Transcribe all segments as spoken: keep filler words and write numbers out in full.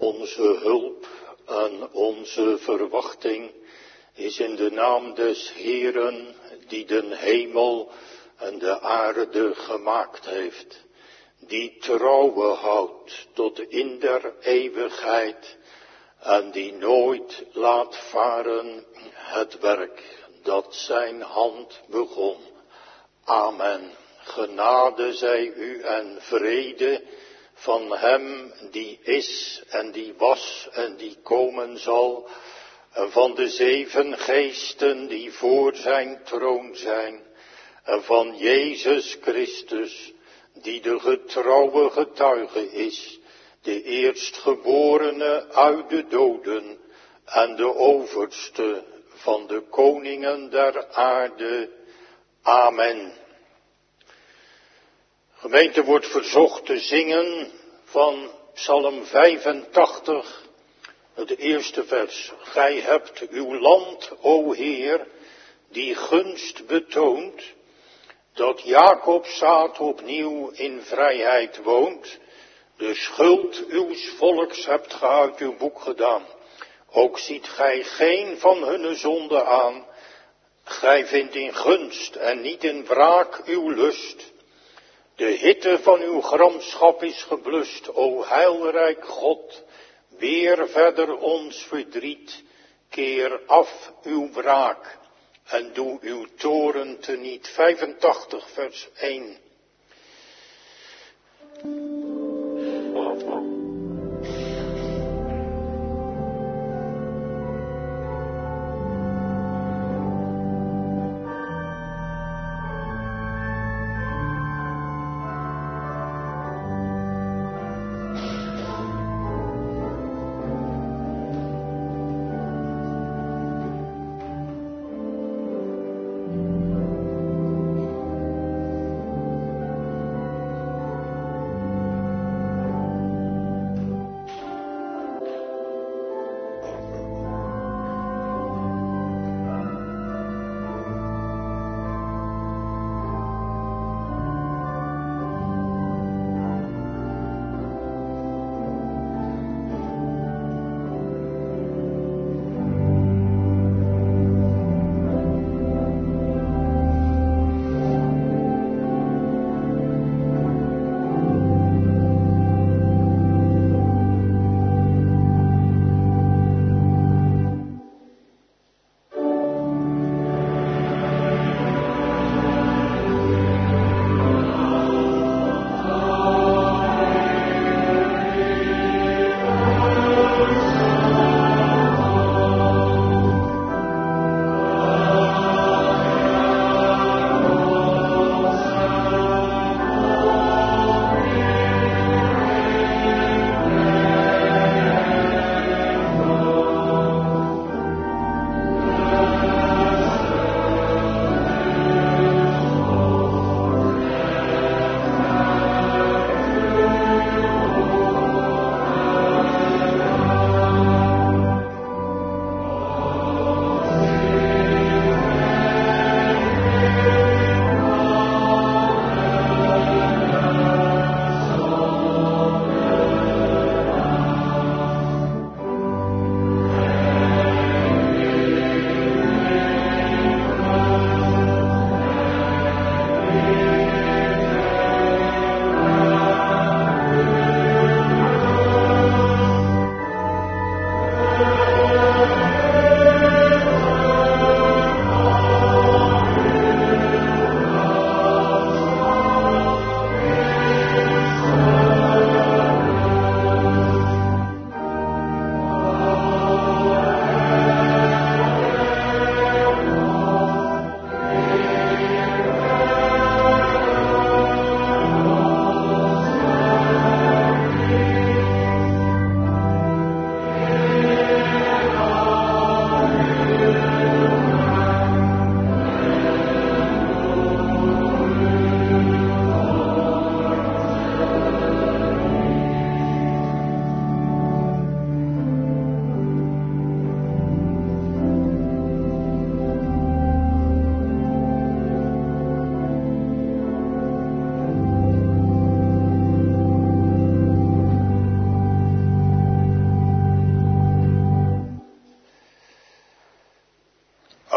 Onze hulp en onze verwachting is in de naam des Heeren, die den hemel en de aarde gemaakt heeft, die trouwe houdt tot in der eeuwigheid en die nooit laat varen het werk dat zijn hand begon. Amen. Genade zij u en vrede van hem die is en die was en die komen zal, en van de zeven geesten die voor zijn troon zijn, en van Jezus Christus, die de getrouwe getuige is, de eerstgeborene uit de doden en de overste van de koningen der aarde. Amen. Gemeente wordt verzocht te zingen van Psalm vijfentachtig, het eerste vers. Gij hebt uw land, o Heer, die gunst betoont, dat Jacobs zaad opnieuw in vrijheid woont. De schuld uws volks hebt ge uit uw boek gedaan. Ook ziet gij geen van hunne zonde aan. Gij vindt in gunst en niet in wraak uw lust. De hitte van uw gramschap is geblust, o heilrijk God. Weer verder ons verdriet, keer af uw wraak en doe uw toren teniet. vijfentachtig vers één.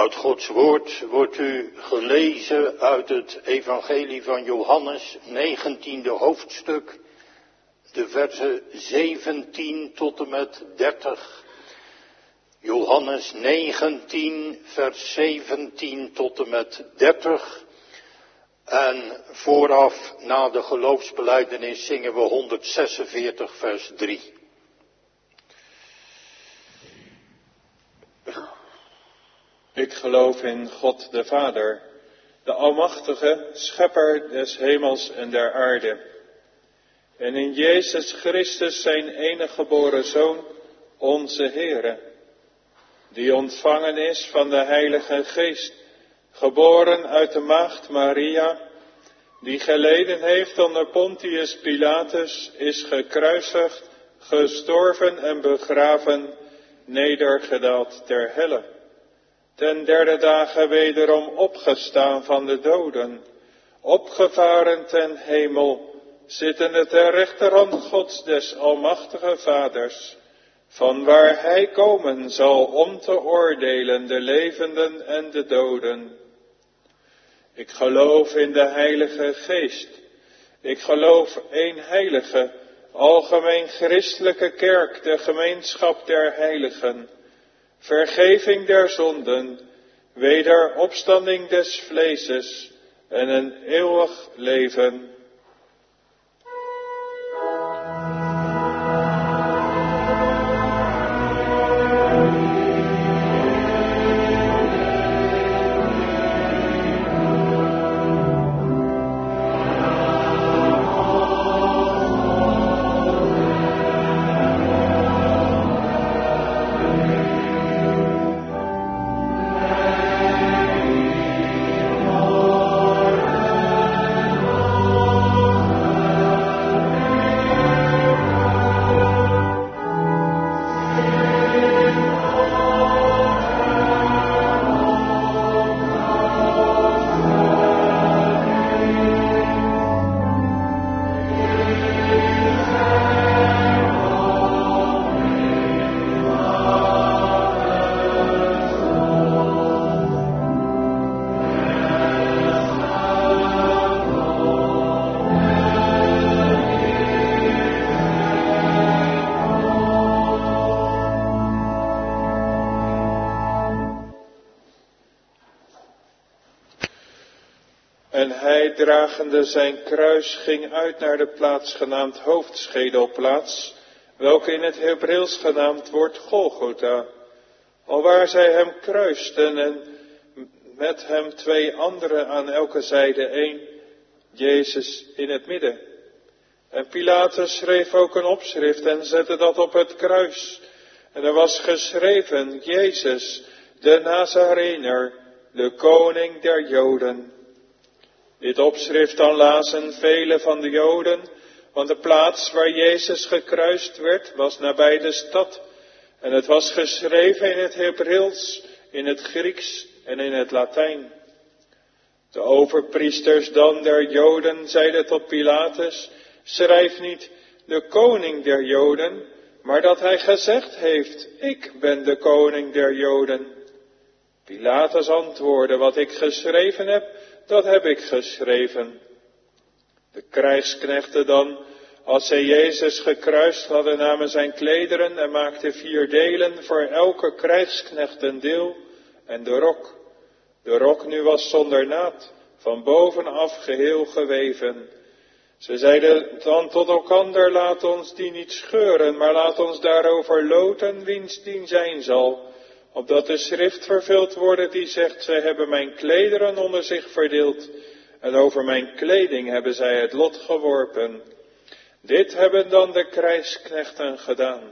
Uit Gods woord wordt u gelezen uit het evangelie van Johannes, negentiende hoofdstuk, de versen zeventien tot en met dertig. Johannes negentien, vers zeventien tot en met dertig. En vooraf na de geloofsbelijdenis zingen we honderdzesenveertig, vers drie. Ik geloof in God de Vader, de Almachtige, Schepper des hemels en der aarde. En in Jezus Christus, zijn enige geboren Zoon, onze Heere, die ontvangen is van de Heilige Geest, geboren uit de maagd Maria, die geleden heeft onder Pontius Pilatus, is gekruisigd, gestorven en begraven, nedergedaald ter helle. Ten derde dagen wederom opgestaan van de doden, opgevaren ten hemel, zittende ter rechterhand Gods des Almachtige Vaders, van waar hij komen zal om te oordelen de levenden en de doden. Ik geloof in de Heilige Geest. Ik geloof één heilige, algemeen christelijke kerk, de gemeenschap der heiligen, vergeving der zonden, wederopstanding des vleeses en een eeuwig leven. En hij, dragende zijn kruis, ging uit naar de plaats genaamd hoofdschedelplaats, welke in het Hebreeuws genaamd wordt Golgotha, alwaar zij hem kruisten en met hem twee anderen aan elke zijde één, Jezus in het midden. En Pilatus schreef ook een opschrift en zette dat op het kruis. En er was geschreven, Jezus, de Nazarener, de koning der Joden. Dit opschrift dan lazen velen van de Joden, want de plaats waar Jezus gekruist werd was nabij de stad. En het was geschreven in het Hebreeuws, in het Grieks en in het Latijn. De overpriesters dan der Joden zeiden tot Pilatus, schrijf niet de koning der Joden, maar dat hij gezegd heeft, ik ben de koning der Joden. Pilatus antwoordde, wat ik geschreven heb, dat heb ik geschreven. De krijgsknechten dan, als zij Jezus gekruist hadden, namen zijn klederen en maakten vier delen voor elke krijgsknecht een deel en de rok. De rok nu was zonder naad, van bovenaf geheel geweven. Ze zeiden dan tot elkander, laat ons die niet scheuren, maar laat ons daarover loten wiens dien zijn zal. Opdat de schrift vervuld wordt die zegt, zij hebben mijn klederen onder zich verdeeld. En over mijn kleding hebben zij het lot geworpen. Dit hebben dan de krijgsknechten gedaan.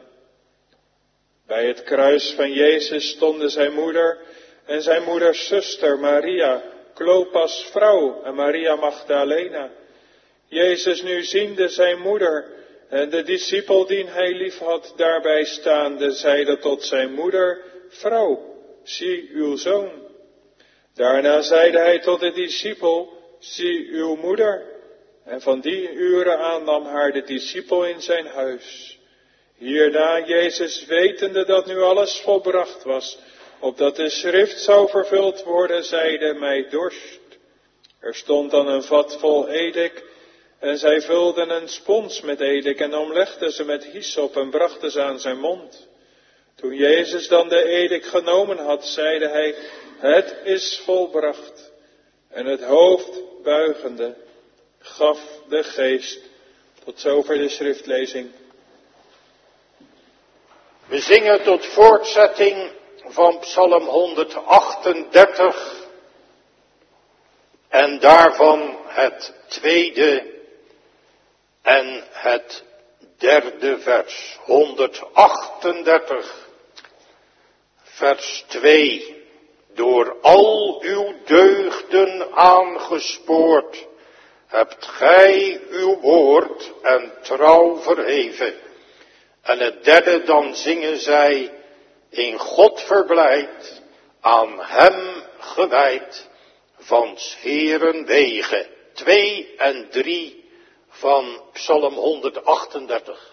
Bij het kruis van Jezus stonden zijn moeder en zijn moeders zuster Maria, Klopas vrouw en Maria Magdalena. Jezus nu ziende zijn moeder en de discipel die hij lief had daarbij staande, zeide tot zijn moeder, vrouw, zie uw zoon. Daarna zeide hij tot de discipel, zie uw moeder. En van die uren aan nam haar de discipel in zijn huis. Hierna Jezus, wetende dat nu alles volbracht was, opdat de schrift zou vervuld worden, zeide mij dorst. Er stond dan een vat vol edik, en zij vulden een spons met edik en omlegden ze met hyssop en brachten ze aan zijn mond. Toen Jezus dan de edik genomen had, zeide hij, het is volbracht. En het hoofd buigende, gaf de geest. Tot zover de schriftlezing. We zingen tot voortzetting van Psalm honderdachtendertig en daarvan het tweede en het derde vers. honderdachtendertig, vers twee. Door al uw deugden aangespoord, hebt gij uw woord en trouw verheven. En het derde, dan zingen zij, in God verblijd, aan hem gewijd, van 's Heeren wegen. Twee en drie van Psalm honderdachtendertig.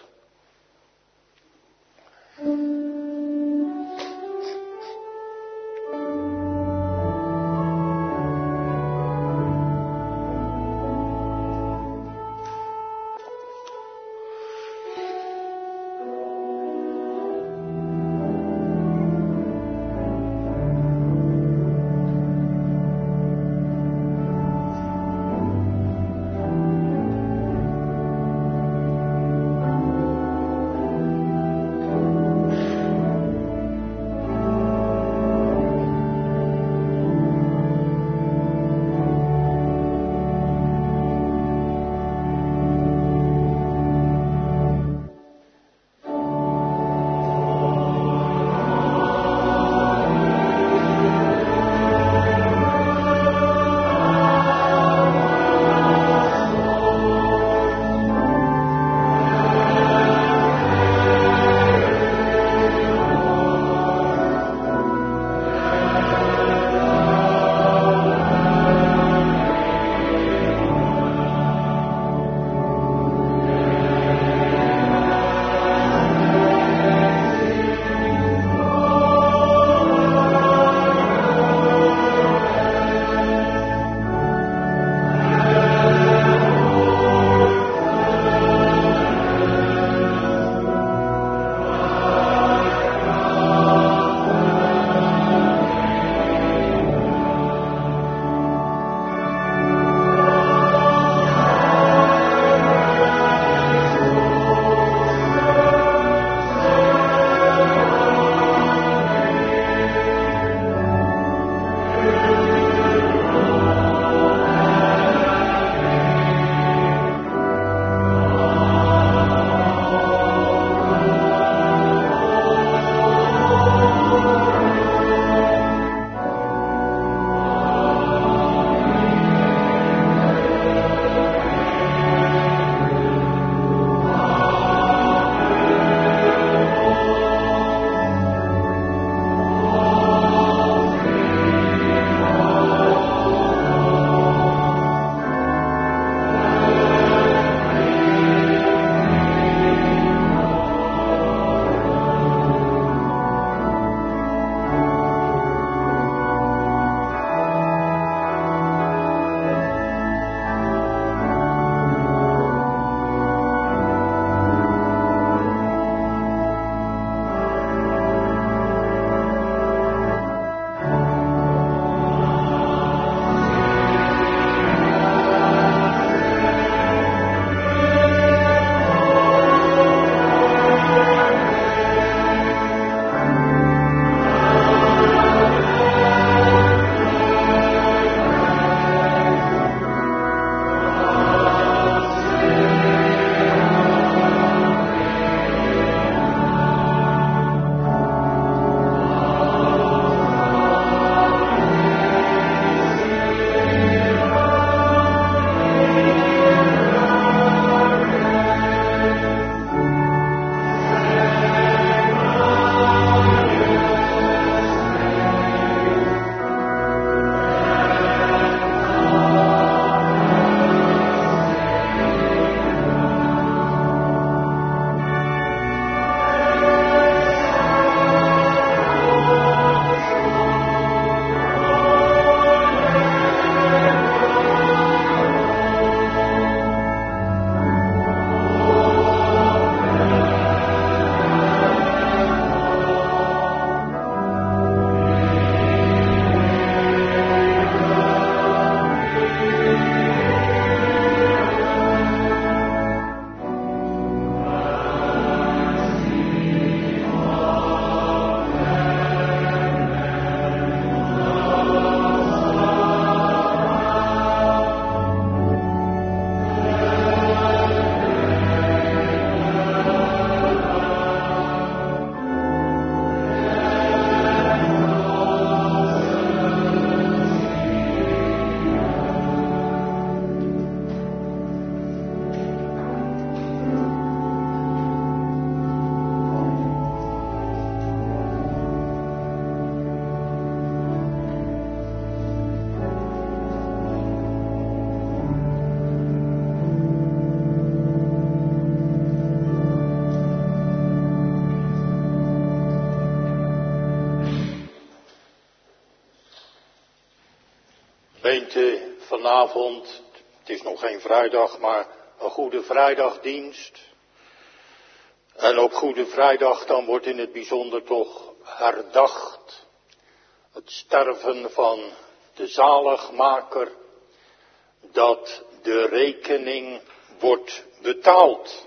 gemeente, vanavond, het is nog geen vrijdag, maar een Goede Vrijdagdienst. En op Goede Vrijdag dan wordt in het bijzonder toch herdacht het sterven van de zaligmaker, dat de rekening wordt betaald.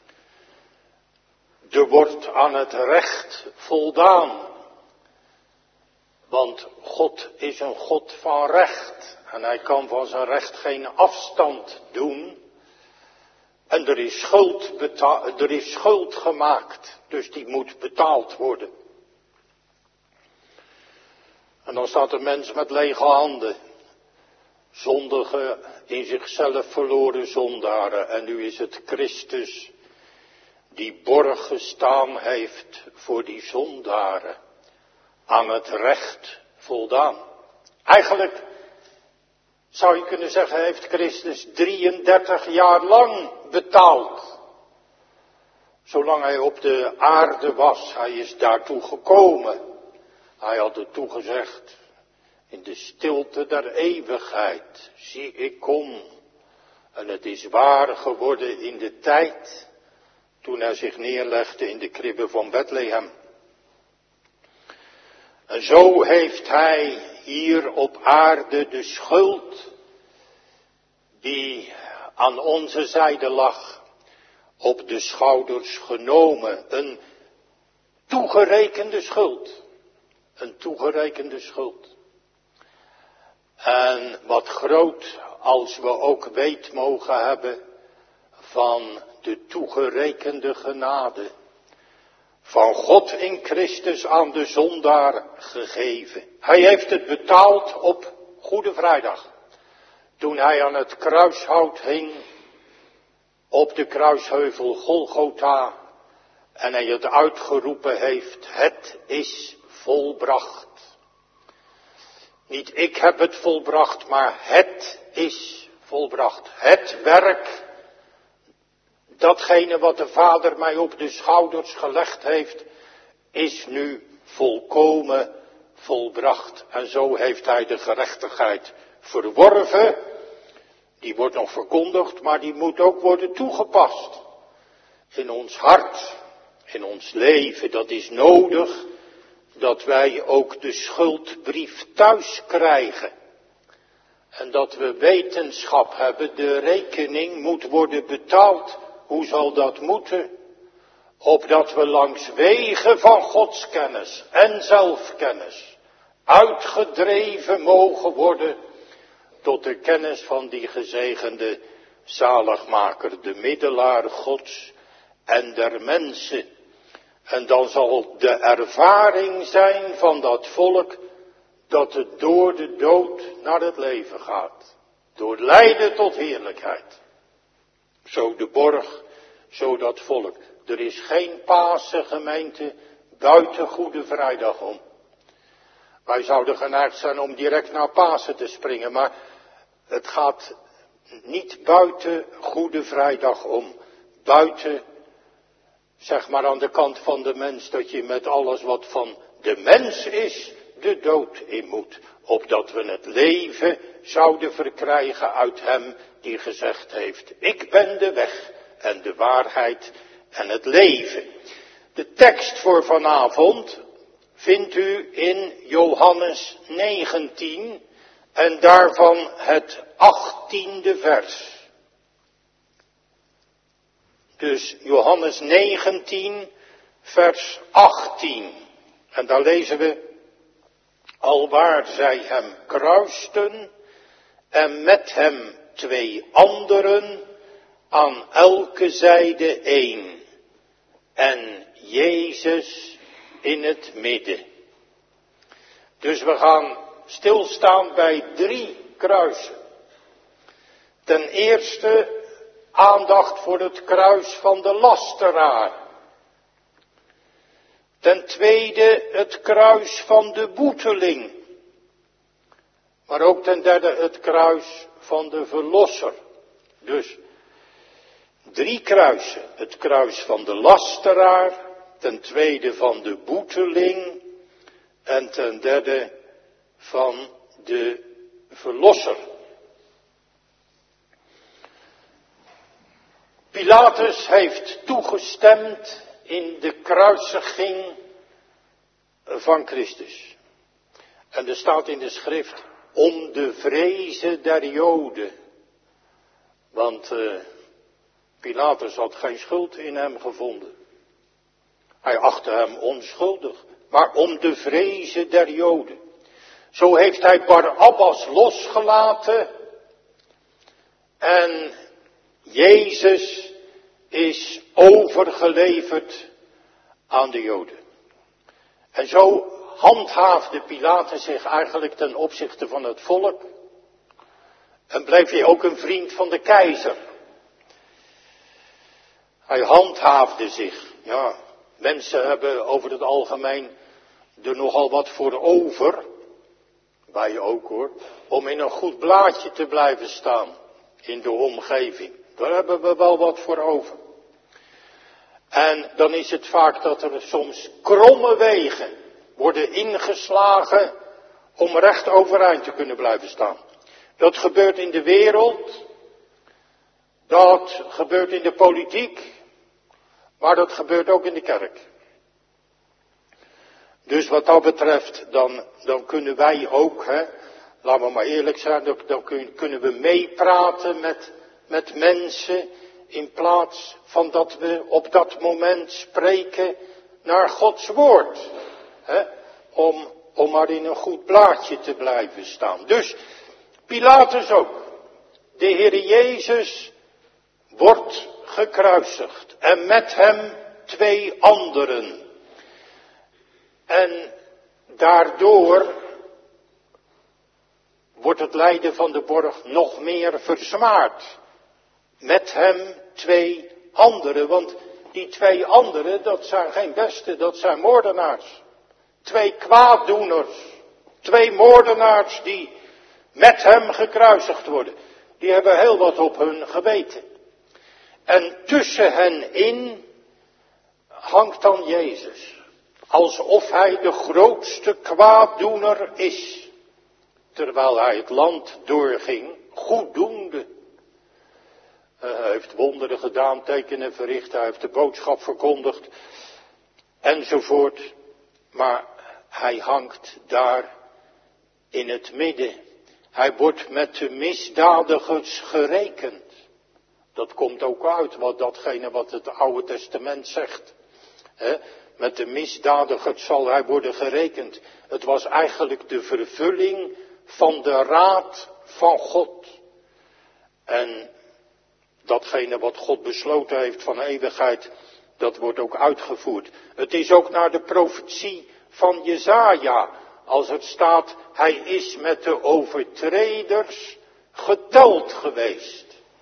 Er wordt aan het recht voldaan. Want God is een God van recht. En hij kan van zijn recht geen afstand doen. En er is schuld, beta- er is schuld gemaakt. Dus die moet betaald worden. En dan staat een mens met lege handen. Zondige, in zichzelf verloren zondaren. En nu is het Christus die borg gestaan heeft voor die zondaren. Aan het recht voldaan. Eigenlijk zou je kunnen zeggen, heeft Christus drieëndertig jaar lang betaald. Zolang hij op de aarde was, hij is daartoe gekomen. Hij had het toegezegd, in de stilte der eeuwigheid, zie ik kom. En het is waar geworden in de tijd, toen hij zich neerlegde in de kribbe van Bethlehem. En zo heeft hij hier op aarde de schuld die aan onze zijde lag, op de schouders genomen. Een toegerekende schuld. Een toegerekende schuld. En wat groot als we ook weet mogen hebben van de toegerekende genade. Van God in Christus aan de zondaar gegeven. Hij heeft het betaald op Goede Vrijdag. Toen hij aan het kruishout hing. Op de kruisheuvel Golgotha. En hij het uitgeroepen heeft. Het is volbracht. Niet ik heb het volbracht, maar het is volbracht. Het werk. Datgene wat de Vader mij op de schouders gelegd heeft, is nu volkomen volbracht. En zo heeft hij de gerechtigheid verworven. Die wordt nog verkondigd, maar die moet ook worden toegepast. In ons hart, in ons leven, dat is nodig dat wij ook de schuldbrief thuis krijgen. En dat we wetenschap hebben, de rekening moet worden betaald. Hoe zal dat moeten? Opdat we langs wegen van godskennis en zelfkennis uitgedreven mogen worden tot de kennis van die gezegende zaligmaker, de middelaar Gods en der mensen. En dan zal de ervaring zijn van dat volk dat het door de dood naar het leven gaat. Door lijden tot heerlijkheid. Zo de borg, zo dat volk. Er is geen Pasen gemeente buiten Goede Vrijdag om. Wij zouden geneigd zijn om direct naar Pasen te springen, maar het gaat niet buiten Goede Vrijdag om. Buiten, zeg maar aan de kant van de mens, dat je met alles wat van de mens is, de dood in moet. Opdat we het leven zouden verkrijgen uit hem die gezegd heeft, ik ben de weg en de waarheid en het leven. De tekst voor vanavond vindt u in Johannes negentien en daarvan het achttiende vers. Dus Johannes negentien vers achttien. En daar lezen we, alwaar zij hem kruisten en met hem twee anderen, aan elke zijde één. En Jezus in het midden. Dus we gaan stilstaan bij drie kruisen. Ten eerste aandacht voor het kruis van de lasteraar. Ten tweede het kruis van de boeteling. Maar ook ten derde het kruis van de verlosser. Dus drie kruisen. Het kruis van de lasteraar, ten tweede van de boeteling en ten derde van de verlosser. Pilatus heeft toegestemd in de kruisiging van Christus. En er staat in de schrift, om de vreze der Joden. Want uh, Pilatus had geen schuld in hem gevonden. Hij achtte hem onschuldig. Maar om de vreze der Joden. Zo heeft hij Barabbas losgelaten. En Jezus is overgeleverd aan de Joden. En zo handhaafde Pilatus zich eigenlijk ten opzichte van het volk. En bleef hij ook een vriend van de keizer. Hij handhaafde zich. Ja, mensen hebben over het algemeen er nogal wat voor over. Wij ook hoor. Om in een goed blaadje te blijven staan. In de omgeving. Daar hebben we wel wat voor over. En dan is het vaak dat er soms kromme wegen worden ingeslagen om recht overeind te kunnen blijven staan. Dat gebeurt in de wereld. Dat gebeurt in de politiek. Maar dat gebeurt ook in de kerk. Dus wat dat betreft, dan, dan kunnen wij ook, hè, laten we maar eerlijk zijn, dan, dan kun, kunnen we meepraten met, met mensen, in plaats van dat we op dat moment spreken naar Gods woord. Hè, om, om maar in een goed blaadje te blijven staan. Dus, Pilatus ook. De Heer Jezus wordt gekruisigd. En met hem twee anderen. En daardoor wordt het lijden van de borg nog meer verzwaard. Met hem twee anderen. Want die twee anderen, dat zijn geen beste, dat zijn moordenaars. Twee kwaaddoeners. Twee moordenaars die met hem gekruisigd worden. Die hebben heel wat op hun geweten. En tussen hen in hangt dan Jezus. Alsof hij de grootste kwaaddoener is. Terwijl hij het land doorging, goeddoende. Uh, hij heeft wonderen gedaan, tekenen verricht, hij heeft de boodschap verkondigd. Enzovoort. Maar hij hangt daar in het midden. Hij wordt met de misdadigers gerekend. Dat komt ook uit wat datgene wat het Oude Testament zegt. He, met de misdadigers zal hij worden gerekend. Het was eigenlijk de vervulling van de raad van God. En datgene wat God besloten heeft van eeuwigheid, dat wordt ook uitgevoerd. Het is ook naar de profetie van Jesaja, als het staat, hij is met de overtreders geteld geweest.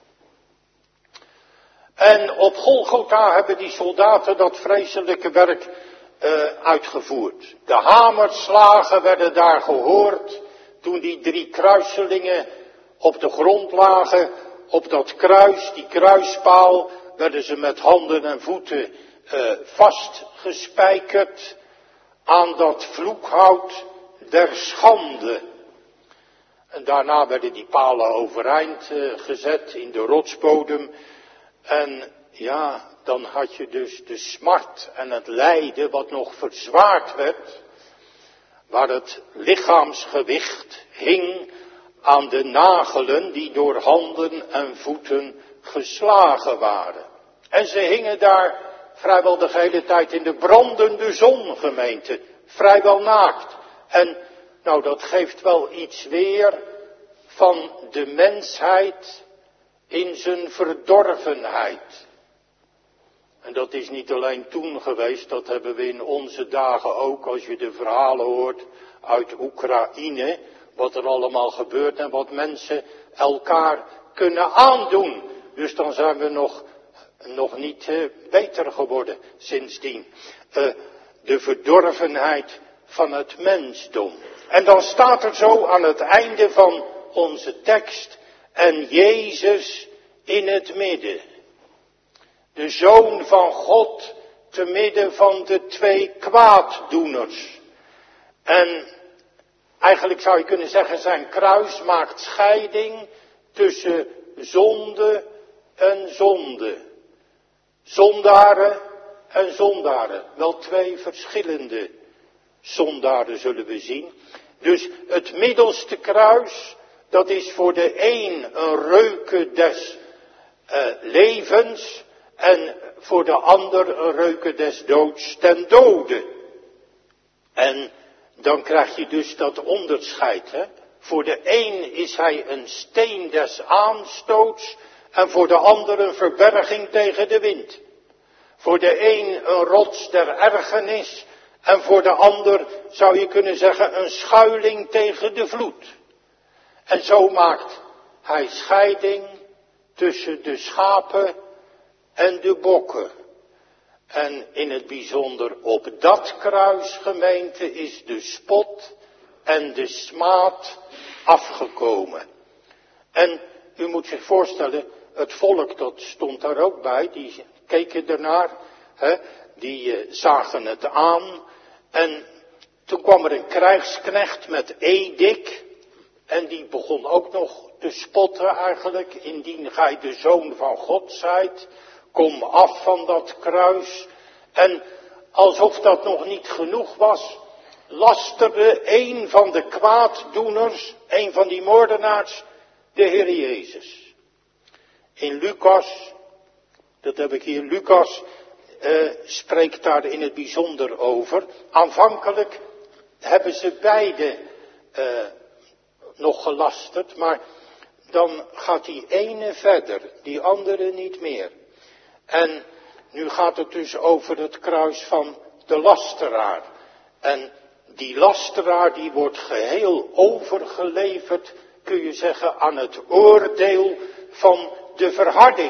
En op Golgotha hebben die soldaten dat vreselijke werk uh, uitgevoerd. De hamerslagen werden daar gehoord toen die drie kruiselingen op de grond lagen. Op dat kruis, die kruispaal, werden ze met handen en voeten uh, vastgespijkerd aan dat vloekhout der schande. En daarna werden die palen overeind uh, gezet in de rotsbodem. En ja, dan had je dus de smart en het lijden wat nog verzwaard werd. Waar het lichaamsgewicht hing aan de nagelen die door handen en voeten geslagen waren. En ze hingen daar vrijwel de hele tijd in de brandende zon, gemeente. Vrijwel naakt. En nou, dat geeft wel iets weer van de mensheid in zijn verdorvenheid. En dat is niet alleen toen geweest, dat hebben we in onze dagen ook, als je de verhalen hoort uit Oekraïne, wat er allemaal gebeurt en wat mensen elkaar kunnen aandoen. Dus dan zijn we nog, nog niet uh, beter geworden sindsdien. Uh, de verdorvenheid van het mensdom. En dan staat er zo aan het einde van onze tekst, en Jezus in het midden. De Zoon van God te midden van de twee kwaaddoeners. En eigenlijk zou je kunnen zeggen, zijn kruis maakt scheiding tussen zonde en zonde. Zondaren en zondaren. Wel twee verschillende zondaren zullen we zien. Dus het middelste kruis, dat is voor de een een reuke des uh, levens en voor de ander een reuke des doods ten dode. En dan krijg je dus dat onderscheid. Hè? Voor de een is hij een steen des aanstoots en voor de ander een verberging tegen de wind. Voor de een een rots der ergernis en voor de ander zou je kunnen zeggen een schuiling tegen de vloed. En zo maakt hij scheiding tussen de schapen en de bokken. En in het bijzonder op dat kruis, gemeente, is de spot en de smaad afgekomen. En u moet zich voorstellen, het volk dat stond daar ook bij, die keken ernaar, hè, die uh, zagen het aan. En toen kwam er een krijgsknecht met edik. En die begon ook nog te spotten eigenlijk. Indien gij de zoon van God zijt, kom af van dat kruis. En alsof dat nog niet genoeg was, lasterde een van de kwaaddoeners, een van die moordenaars, de Heer Jezus. In Lucas, dat heb ik hier, Lucas uh, spreekt daar in het bijzonder over. Aanvankelijk hebben ze beide uh, nog gelasterd, maar dan gaat die ene verder, die andere niet meer. En nu gaat het dus over het kruis van de lasteraar. En die lasteraar die wordt geheel overgeleverd, kun je zeggen, aan het oordeel van de verharding.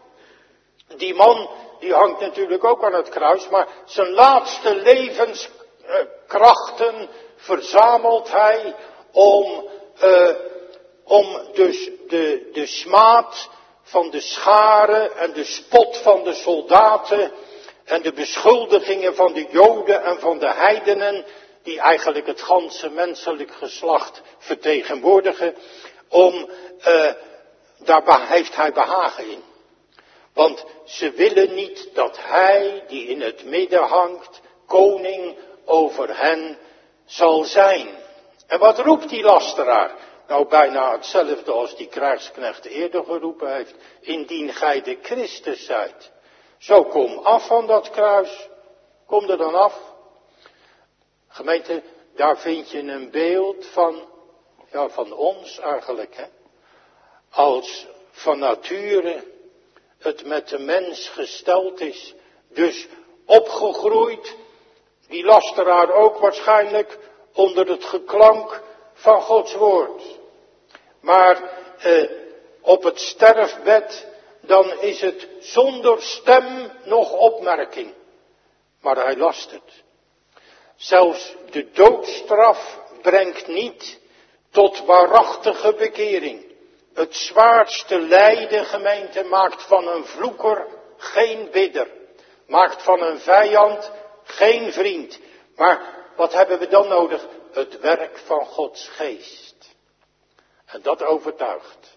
Die man, die hangt natuurlijk ook aan het kruis, maar zijn laatste levenskrachten verzamelt hij om, uh, om dus de, de smaad van de scharen en de spot van de soldaten en de beschuldigingen van de Joden en van de heidenen, die eigenlijk het ganse menselijk geslacht vertegenwoordigen, om, uh, daar heeft hij behagen in. Want ze willen niet dat hij, die in het midden hangt, koning over hen zal zijn. En wat roept die lasteraar? Nou, bijna hetzelfde als die krijgsknecht eerder geroepen heeft. Indien gij de Christus zijt. Zo kom af van dat kruis. Kom er dan af. Gemeente, daar vind je een beeld van, ja, van ons eigenlijk, hè. Als van nature het met de mens gesteld is. Dus opgegroeid, die lasteraar ook waarschijnlijk, onder het geklank van Gods woord. Maar eh, op het sterfbed, dan is het zonder stem nog opmerking. Maar hij lastert. Zelfs de doodstraf brengt niet tot waarachtige bekering. Het zwaarste lijden, gemeente, maakt van een vloeker geen bidder. Maakt van een vijand geen vriend. Maar wat hebben we dan nodig? Het werk van Gods geest. En dat overtuigt.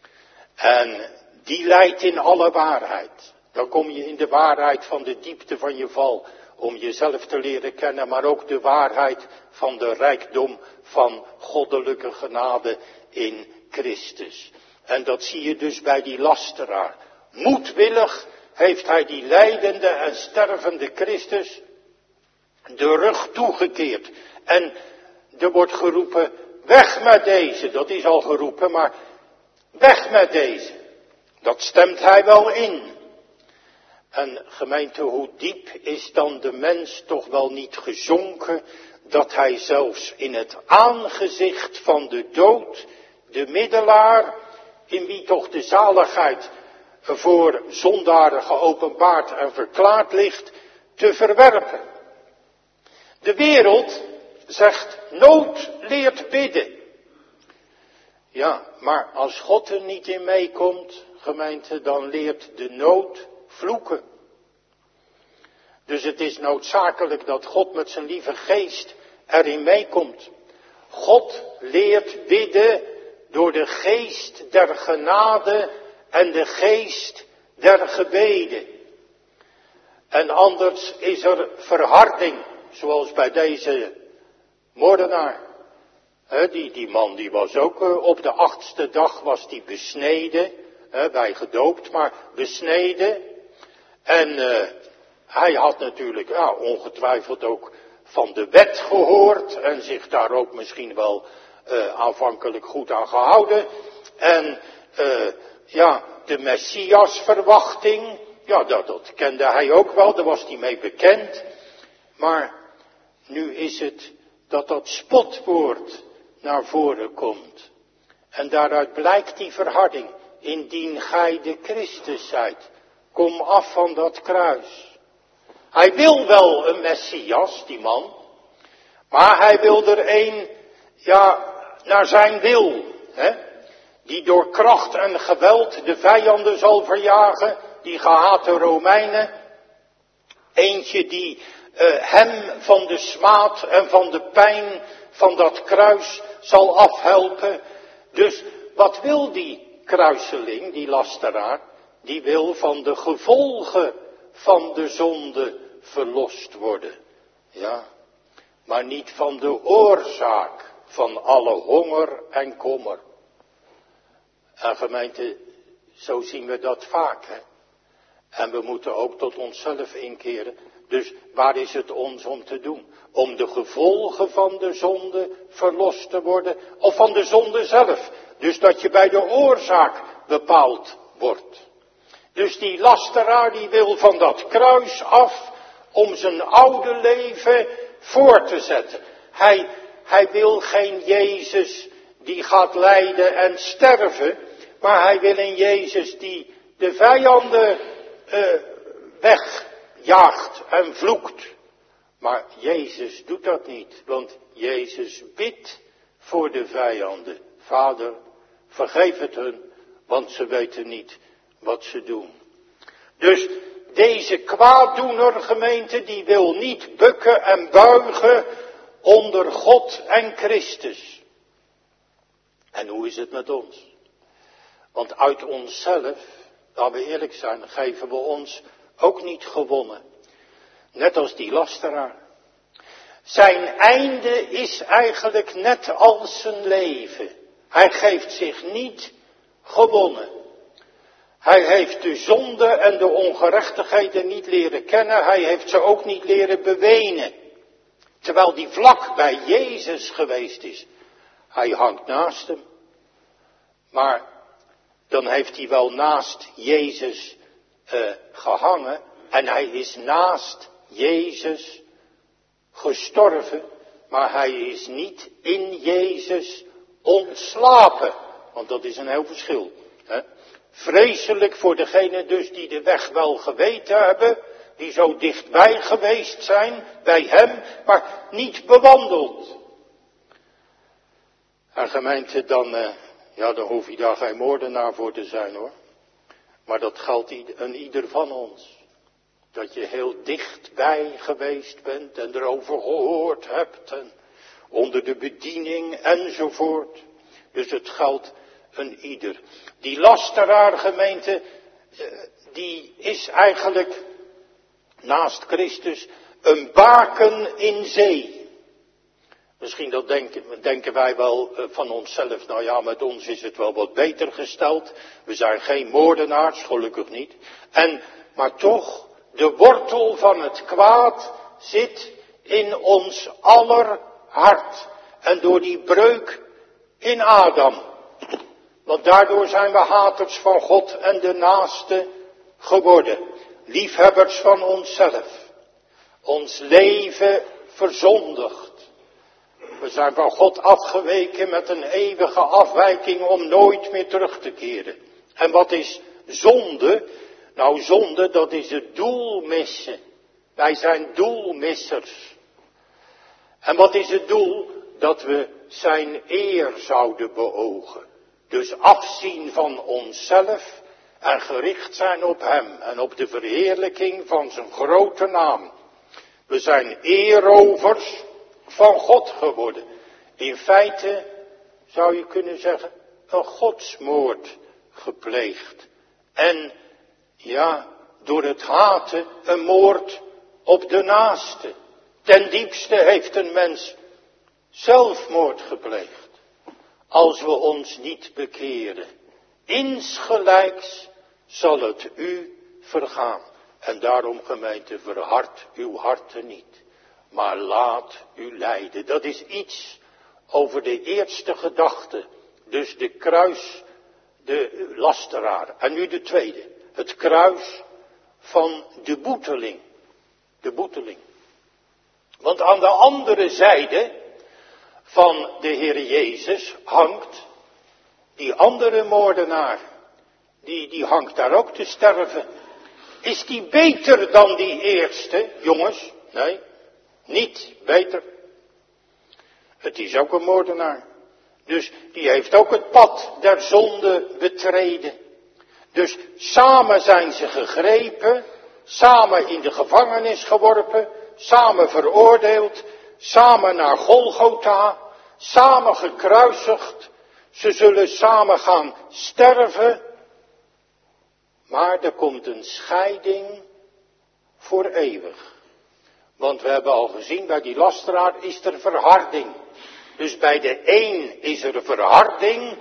En die leidt in alle waarheid. Dan kom je in de waarheid van de diepte van je val. Om jezelf te leren kennen. Maar ook de waarheid van de rijkdom van goddelijke genade in Christus. En dat zie je dus bij die lasteraar. Moedwillig heeft hij die lijdende en stervende Christus de rug toegekeerd. En er wordt geroepen, weg met deze. Dat is al geroepen, maar weg met deze. Dat stemt hij wel in. En gemeente, hoe diep is dan de mens toch wel niet gezonken, dat hij zelfs in het aangezicht van de dood, de middelaar, in wie toch de zaligheid voor zondaren geopenbaard en verklaard ligt, te verwerpen. De wereld zegt, nood leert bidden. Ja, maar als God er niet in meekomt, gemeente, dan leert de nood vloeken. Dus het is noodzakelijk dat God met zijn lieve geest erin meekomt. God leert bidden door de geest der genade en de geest der gebeden. En anders is er verharding, zoals bij deze moordenaar. He, die, die man die was ook uh, op de achtste dag was die besneden. He, wij gedoopt, maar besneden. En uh, hij had natuurlijk ja, ongetwijfeld ook van de wet gehoord. En zich daar ook misschien wel uh, aanvankelijk goed aan gehouden. En uh, ja, de Messiasverwachting. Ja, dat, dat kende hij ook wel, daar was hij mee bekend. Maar nu is het dat dat spotwoord naar voren komt. En daaruit blijkt die verharding. Indien gij de Christus zijt, kom af van dat kruis. Hij wil wel een Messias, die man. Maar hij wil er een, ja, naar zijn wil. Hè? Die door kracht en geweld de vijanden zal verjagen. Die gehate Romeinen. Eentje die uh, hem van de smaad en van de pijn van dat kruis zal afhelpen. Dus wat wil die kruiseling, die lasteraar? Die wil van de gevolgen van de zonde verlost worden. Ja, maar niet van de oorzaak van alle honger en kommer. En gemeente, zo zien we dat vaak, hè. En we moeten ook tot onszelf inkeren. Dus waar is het ons om te doen? Om de gevolgen van de zonde verlost te worden. Of van de zonde zelf. Dus dat je bij de oorzaak bepaald wordt. Dus die lasteraar die wil van dat kruis af. Om zijn oude leven voor te zetten. Hij, hij wil geen Jezus die gaat lijden en sterven. Maar hij wil een Jezus die de vijanden uh, wegjaagt en vloekt. Maar Jezus doet dat niet. Want Jezus bidt voor de vijanden. Vader, vergeef het hun, want ze weten niet wat ze doen. Dus deze kwaaddoener, gemeente, die wil niet bukken en buigen onder God en Christus. En hoe is het met ons? Want uit onszelf, laten we eerlijk zijn, geven we ons ook niet gewonnen. Net als die lasteraar. Zijn einde is eigenlijk net als zijn leven. Hij geeft zich niet gewonnen. Hij heeft de zonde en de ongerechtigheden niet leren kennen. Hij heeft ze ook niet leren bewenen. Terwijl die vlak bij Jezus geweest is. Hij hangt naast hem. Maar dan heeft hij wel naast Jezus uh, gehangen. En hij is naast Jezus gestorven. Maar hij is niet in Jezus ontslapen. Want dat is een heel verschil. Hè? Vreselijk voor degenen dus die de weg wel geweten hebben. Die zo dichtbij geweest zijn bij hem. Maar niet bewandeld. En gemeente, dan, uh, ja, dan hoef je daar geen moordenaar voor te zijn hoor. Maar dat geldt aan ieder van ons. Dat je heel dichtbij geweest bent en erover gehoord hebt. En onder de bediening enzovoort. Dus het geldt aan ieder. Die lasteraar, gemeente, die is eigenlijk naast Christus een baken in zee. Misschien dat denken, denken wij wel van onszelf. Nou ja, met ons is het wel wat beter gesteld. We zijn geen moordenaars, gelukkig niet. En, maar toch, de wortel van het kwaad zit in ons aller hart. En door die breuk in Adam. Want daardoor zijn we haters van God en de naaste geworden. Liefhebbers van onszelf. Ons leven verzondigd. We zijn van God afgeweken met een eeuwige afwijking om nooit meer terug te keren. En wat is zonde? Nou, zonde, dat is het doel missen. Wij zijn doelmissers. En wat is het doel? Dat we zijn eer zouden beogen. Dus afzien van onszelf en gericht zijn op hem en op de verheerlijking van zijn grote naam. We zijn eerovers van God geworden. In feite zou je kunnen zeggen, een godsmoord gepleegd. En ja, door het haten een moord op de naaste. Ten diepste heeft een mens zelfmoord gepleegd. Als we ons niet bekeren, insgelijks zal het u vergaan. En daarom, gemeente, verhard uw harten niet, maar laat u leiden. Dat is iets over de eerste gedachte, dus de kruis, de lasteraar. En nu de tweede, het kruis van de boeteling. De boeteling. Want aan de andere zijde van de Heer Jezus hangt die andere moordenaar. Die, die hangt daar ook te sterven. Is die beter dan die eerste, jongens? Nee, niet beter. Het is ook een moordenaar. Dus die heeft ook het pad der zonde betreden. Dus samen zijn ze gegrepen, samen in de gevangenis geworpen, samen veroordeeld, samen naar Golgotha, samen gekruisigd. Ze zullen samen gaan sterven. Maar er komt een scheiding voor eeuwig. Want we hebben al gezien, bij die lasteraar is er verharding. Dus bij de een is er verharding.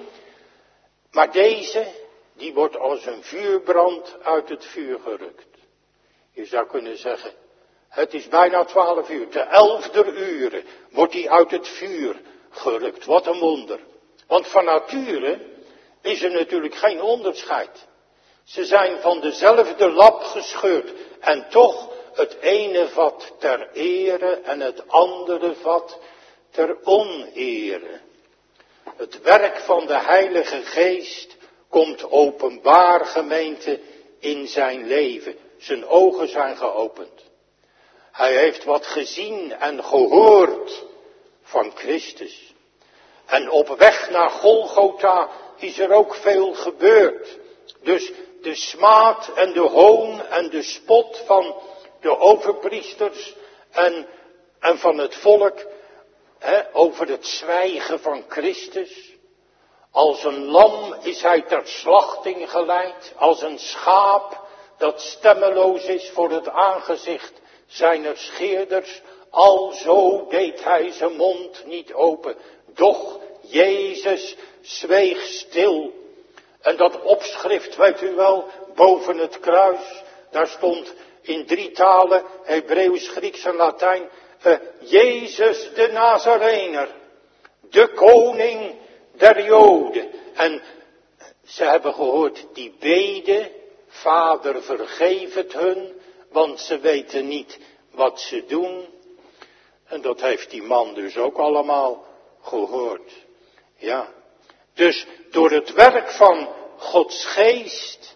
Maar deze, die wordt als een vuurbrand uit het vuur gerukt. Je zou kunnen zeggen, het is bijna twaalf uur, te elfder uren wordt hij uit het vuur gerukt. Wat een wonder. Want van nature is er natuurlijk geen onderscheid. Ze zijn van dezelfde lap gescheurd. En toch het ene vat ter ere en het andere vat ter onere. Het werk van de Heilige Geest komt openbaar, gemeente, in zijn leven. Zijn ogen zijn geopend. Hij heeft wat gezien en gehoord van Christus. En op weg naar Golgotha is er ook veel gebeurd. Dus de smaad en de hoon en de spot van de overpriesters en, en van het volk, hè, over het zwijgen van Christus. Als een lam is hij ter slachting geleid, als een schaap dat stemmeloos is voor het aangezicht zijner scheerders. Alzo deed hij zijn mond niet open, doch Jezus zweeg stil. En dat opschrift, weet u wel, boven het kruis, daar stond in drie talen, Hebreeuws, Grieks en Latijn, uh, Jezus de Nazarener, de koning der Joden. En ze hebben gehoord, die bede, Vader vergeef het hun, want ze weten niet wat ze doen. En dat heeft die man dus ook allemaal gehoord. Ja. Dus door het werk van Gods geest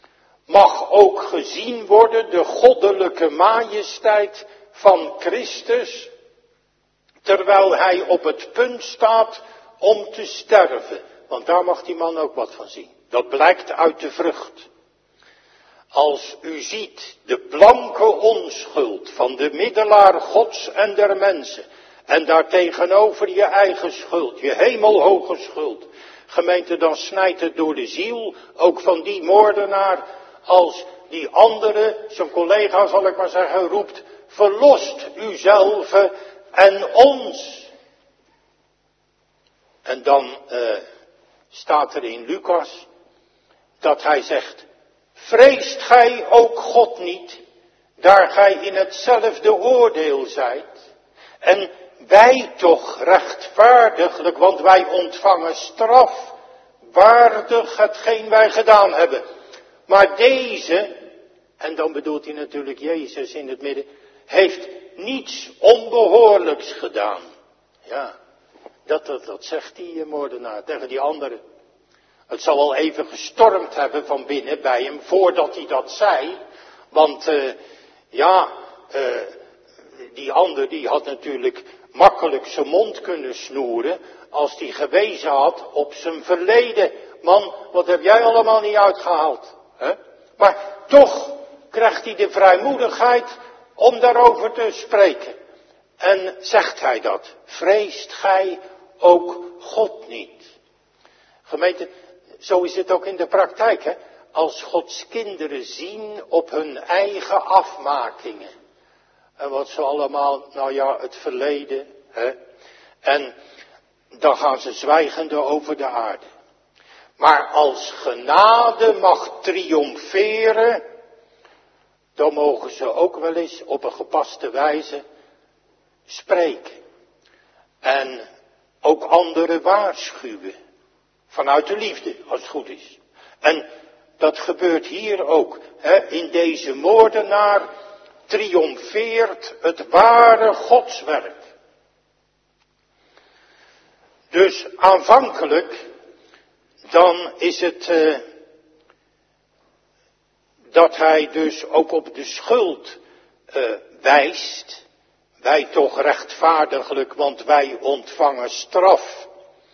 mag ook gezien worden de goddelijke majesteit van Christus, terwijl hij op het punt staat om te sterven. Want daar mag die man ook wat van zien. Dat blijkt uit de vrucht. Als u ziet de blanke onschuld van de middelaar Gods en der mensen, en daartegenover je eigen schuld, je hemelhoge schuld, gemeente, dan snijdt het door de ziel, ook van die moordenaar, als die andere, zijn collega zal ik maar zeggen, roept, verlost uzelf en ons. En dan uh, staat er in Lucas, dat hij zegt, vreest gij ook God niet, daar gij in hetzelfde oordeel zijt, en wij toch rechtvaardiglijk, want wij ontvangen straf, waardig hetgeen wij gedaan hebben. Maar deze, en dan bedoelt hij natuurlijk Jezus in het midden, heeft niets onbehoorlijks gedaan. Ja, dat, dat, dat zegt die moordenaar tegen die andere. Het zal wel even gestormd hebben van binnen bij hem, voordat hij dat zei. Want, uh, ja, uh, die ander die had natuurlijk makkelijk zijn mond kunnen snoeren, als hij gewezen had op zijn verleden. Man, wat heb jij allemaal niet uitgehaald? Hè? Maar toch krijgt hij de vrijmoedigheid om daarover te spreken. En zegt hij dat, vreest gij ook God niet? Gemeente, zo is het ook in de praktijk, hè. als Gods kinderen zien op hun eigen afmakingen. En wat ze allemaal, nou ja, het verleden. Hè? En dan gaan ze zwijgende over de aarde. Maar als genade mag triomferen, dan mogen ze ook wel eens op een gepaste wijze spreken. En ook anderen waarschuwen. Vanuit de liefde, als het goed is. En dat gebeurt hier ook. Hè? In deze moordenaar triomfeert het ware godswerk. Dus aanvankelijk, dan is het uh, dat hij dus ook op de schuld uh, wijst. Wij toch rechtvaardiglijk, want wij ontvangen straf.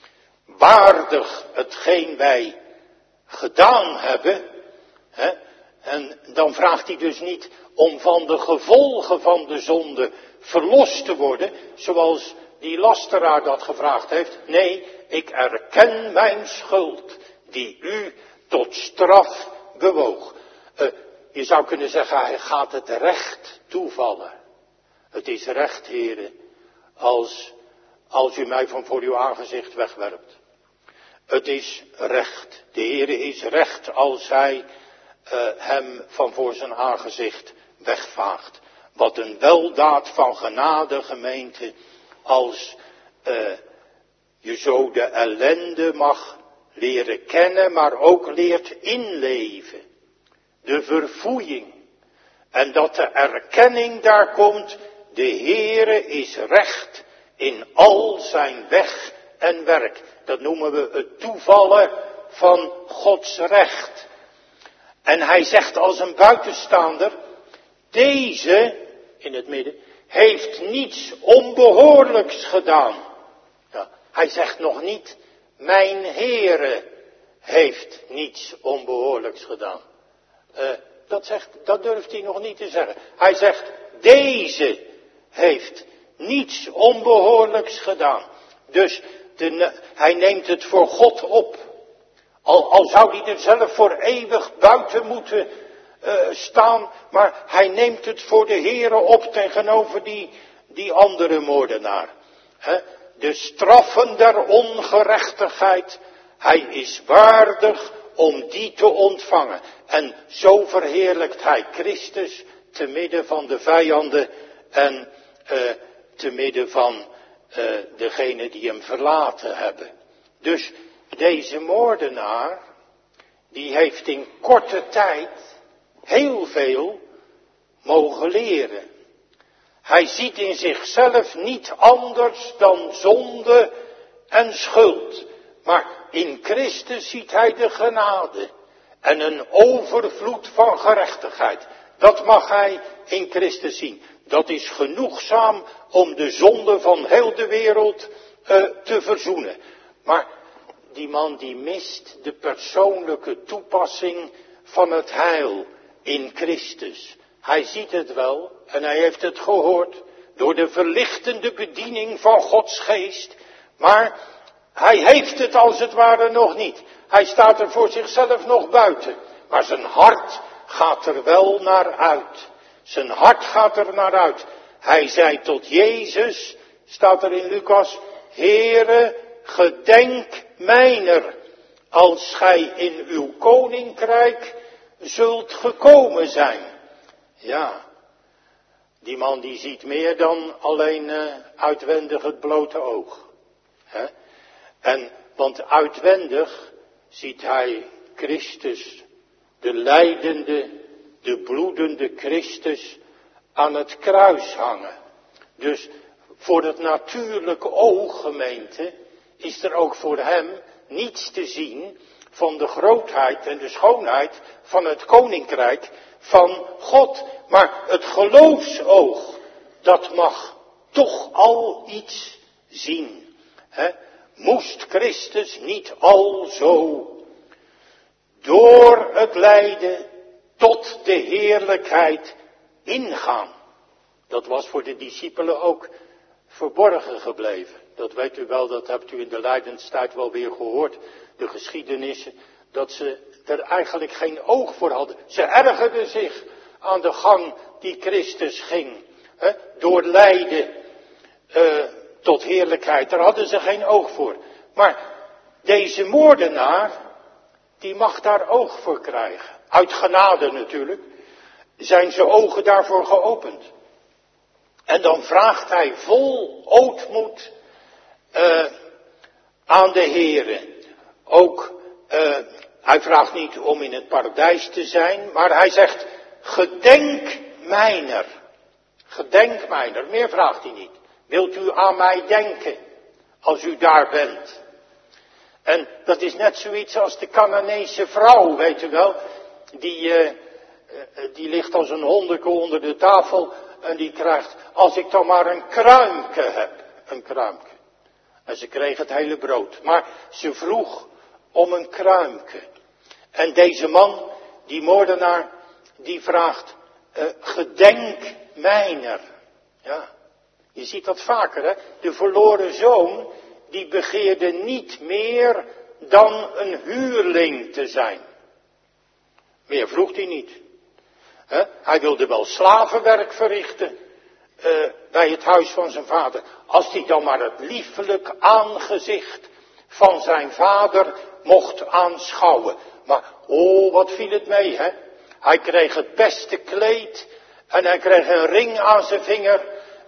Waardig hetgeen wij gedaan hebben. Hè? En dan vraagt hij dus niet om van de gevolgen van de zonde verlost te worden, zoals die lasteraar dat gevraagd heeft. Nee, ik erken mijn schuld, die u tot straf bewoog. Uh, je zou kunnen zeggen, hij gaat het recht toevallen. Het is recht, heren, als, als u mij van voor uw aangezicht wegwerpt. Het is recht. De Heere is recht als hij uh, hem van voor zijn aangezicht wegvaagt. Wat een weldaad van genade, gemeente, als uh, je zo de ellende mag leren kennen, maar ook leert inleven. De verfoeiing. En dat de erkenning daar komt, de Heere is recht in al zijn weg en werk. Dat noemen we het toevallen van Gods recht. En hij zegt als een buitenstaander, deze, in het midden, heeft niets onbehoorlijks gedaan. Ja, hij zegt nog niet, mijn Heere heeft niets onbehoorlijks gedaan. Uh, dat, zegt, dat durft hij nog niet te zeggen. Hij zegt, deze heeft niets onbehoorlijks gedaan. Dus de, hij neemt het voor God op. Al, al zou hij er zelf voor eeuwig buiten moeten uh, staan. Maar hij neemt het voor de Heere op tegenover die, die andere moordenaar. He? De straffen der ongerechtigheid. Hij is waardig om die te ontvangen. En zo verheerlijkt hij Christus te midden van de vijanden en uh, te midden van uh, degenen die hem verlaten hebben. Dus deze moordenaar, die heeft in korte tijd heel veel mogen leren. Hij ziet in zichzelf niet anders dan zonde en schuld. Maar in Christus ziet hij de genade en een overvloed van gerechtigheid. Dat mag hij in Christus zien. Dat is genoegzaam om de zonde van heel de wereld uh, te verzoenen. Maar die man die mist de persoonlijke toepassing van het heil in Christus. Hij ziet het wel en hij heeft het gehoord door de verlichtende bediening van Gods geest. Maar hij heeft het als het ware nog niet. Hij staat er voor zichzelf nog buiten. Maar zijn hart gaat er wel naar uit. Zijn hart gaat er naar uit. Hij zei tot Jezus, staat er in Lucas, Heere, gedenk mijner, als gij in uw koninkrijk zult gekomen zijn. Ja, die man die ziet meer dan alleen uh, uitwendig het blote oog. He? En, want uitwendig ziet hij Christus, de lijdende, de bloedende Christus aan het kruis hangen. Dus voor het natuurlijke oog, gemeente, is er ook voor hem niets te zien van de grootheid en de schoonheid van het koninkrijk van God. Maar het geloofsoog, dat mag toch al iets zien. Hè? Moest Christus niet al zo door het lijden tot de heerlijkheid ingaan? Dat was voor de discipelen ook verborgen gebleven. Dat weet u wel, dat hebt u in de lijdenstijd wel weer gehoord. De geschiedenissen, dat ze er eigenlijk geen oog voor hadden. Ze ergerden zich aan de gang die Christus ging. Hè, door lijden uh, tot heerlijkheid. Daar hadden ze geen oog voor. Maar deze moordenaar, die mag daar oog voor krijgen. Uit genade natuurlijk. Zijn zijn ogen daarvoor geopend. En dan vraagt hij vol ootmoed uh, aan de Heere. Ook, uh, hij vraagt niet om in het paradijs te zijn, maar hij zegt, gedenk mijner. Gedenk mijner, meer vraagt hij niet. Wilt u aan mij denken, als u daar bent? En dat is net zoiets als de Canaanese vrouw, weet u wel. Die, uh, uh, die ligt als een hondeke onder de tafel en die krijgt, als ik dan maar een kruimke heb, een kruimke. En ze kreeg het hele brood, maar ze vroeg om een kruimke. En deze man, die moordenaar, die vraagt, uh, gedenk mijner. Ja, je ziet dat vaker, hè. De verloren zoon, die begeerde niet meer dan een huurling te zijn. Meer vroeg hij niet. He? Hij wilde wel slavenwerk verrichten uh, bij het huis van zijn vader. Als hij dan maar het liefelijk aangezicht van zijn vader mocht aanschouwen. Maar oh, wat viel het mee, hè? Hij kreeg het beste kleed en hij kreeg een ring aan zijn vinger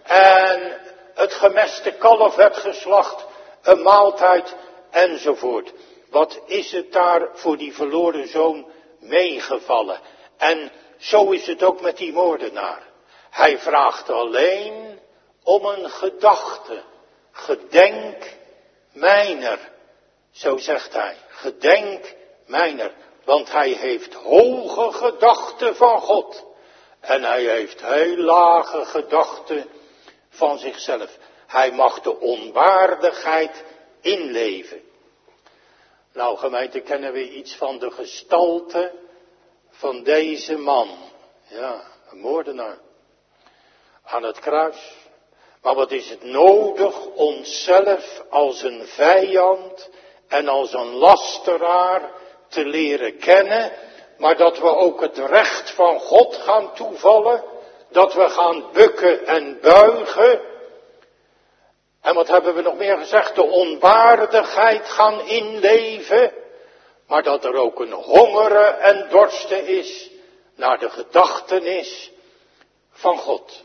en het gemeste kalf werd geslacht, een maaltijd enzovoort. Wat is het daar voor die verloren zoon meegevallen? En zo is het ook met die moordenaar. Hij vraagt alleen om een gedachte. Gedenk mijner. Zo zegt hij. Gedenk mijner. Want hij heeft hoge gedachten van God. En hij heeft heel lage gedachten van zichzelf. Hij mag de onwaardigheid inleven. Nou gemeente, kennen we iets van de gestalte van deze man. Ja, een moordenaar. Aan het kruis. Maar wat is het nodig onszelf als een vijand en als een lasteraar te leren kennen. Maar dat we ook het recht van God gaan toevallen. Dat we gaan bukken en buigen. En wat hebben we nog meer gezegd? De onwaardigheid gaan inleven. Maar dat er ook een hongeren en dorsten is naar de gedachtenis van God.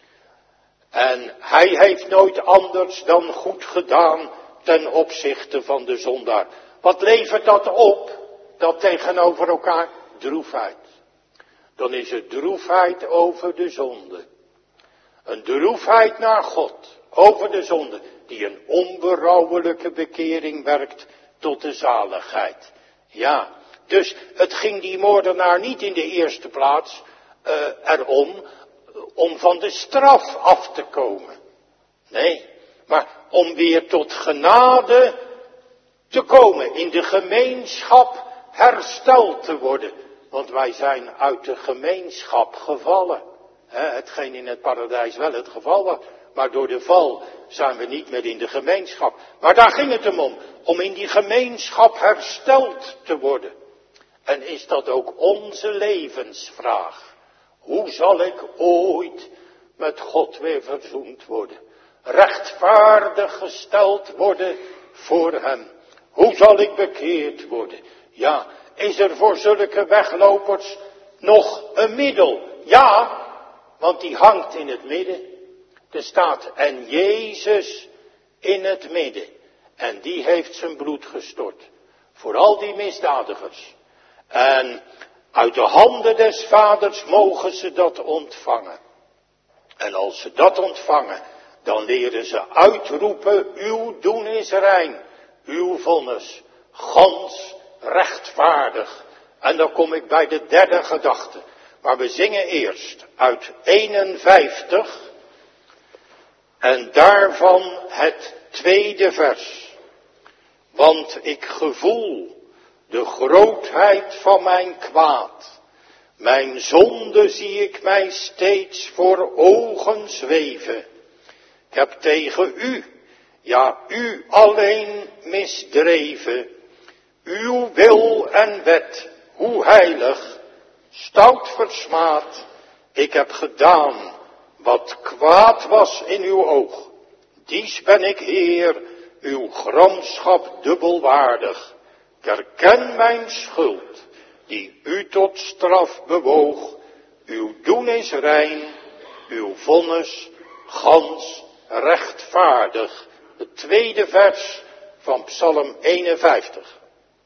En hij heeft nooit anders dan goed gedaan ten opzichte van de zondaar. Wat levert dat op? Dat tegenover elkaar droefheid. Dan is het droefheid over de zonde. Een droefheid naar God over de zonde. Die een onberouwelijke bekering werkt tot de zaligheid. Ja, dus het ging die moordenaar niet in de eerste plaats uh, erom om van de straf af te komen. Nee, maar om weer tot genade te komen, in de gemeenschap hersteld te worden. Want wij zijn uit de gemeenschap gevallen. He, hetgeen in het paradijs wel het geval was. Maar door de val zijn we niet meer in de gemeenschap. Maar daar ging het hem om. Om in die gemeenschap hersteld te worden. En is dat ook onze levensvraag? Hoe zal ik ooit met God weer verzoend worden? Rechtvaardig gesteld worden voor hem. Hoe zal ik bekeerd worden? Ja, is er voor zulke weglopers nog een middel? Ja, want die hangt in het midden. Er staat, en Jezus in het midden. En die heeft zijn bloed gestort. Voor al die misdadigers. En uit de handen des vaders mogen ze dat ontvangen. En als ze dat ontvangen, dan leren ze uitroepen, uw doen is rein. Uw vonnis, gans rechtvaardig. En dan kom ik bij de derde gedachte. Maar we zingen eerst uit eenenvijftig. En daarvan het tweede vers. Want ik gevoel de grootheid van mijn kwaad. Mijn zonde zie ik mij steeds voor ogen zweven. Ik heb tegen u, ja u alleen misdreven. Uw wil en wet hoe heilig, stout versmaad, ik heb gedaan wat kwaad was in uw oog. Dies ben ik, Heer, uw gramschap dubbelwaardig. Ik erken mijn schuld, die u tot straf bewoog. Uw doen is rein, uw vonnis gans rechtvaardig. Het tweede vers van Psalm eenenvijftig.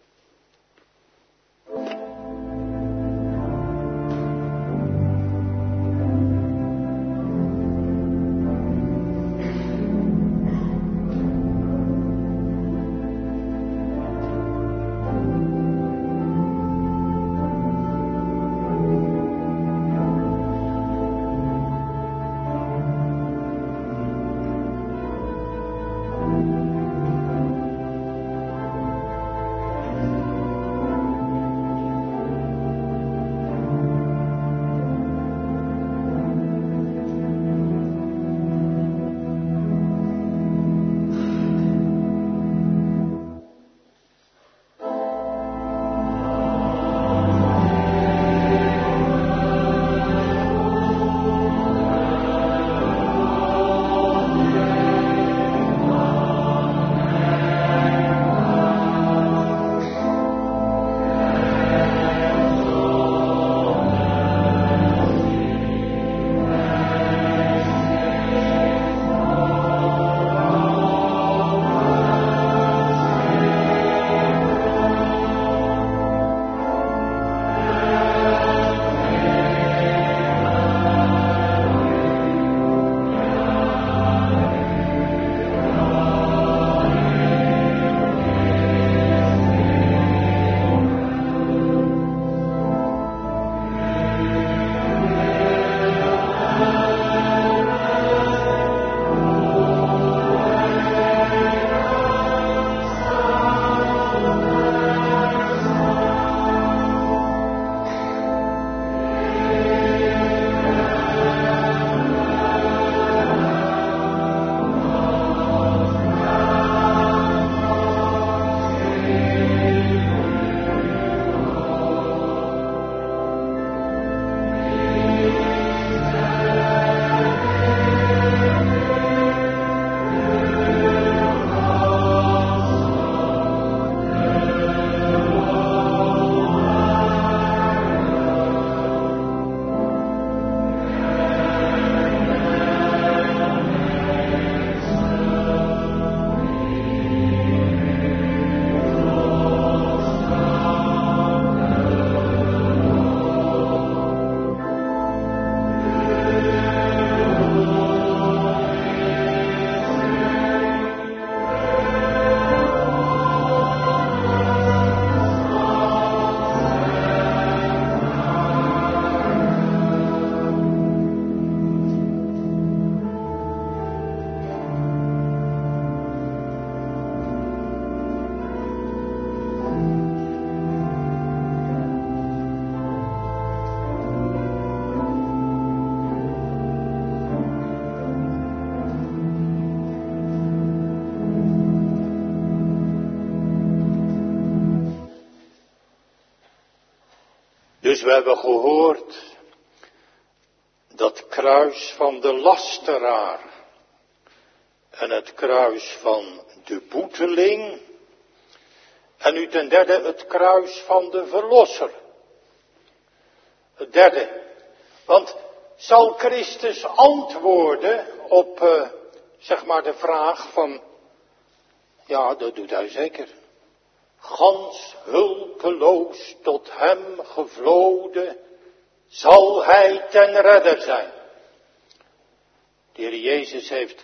Dus we hebben gehoord dat kruis van de lasteraar en het kruis van de boeteling en nu ten derde het kruis van de verlosser. Het derde, want zal Christus antwoorden op uh, zeg maar de vraag van, ja dat doet hij zeker. Gans hulpeloos tot hem gevloden, zal hij ten redder zijn. De Heer Jezus heeft,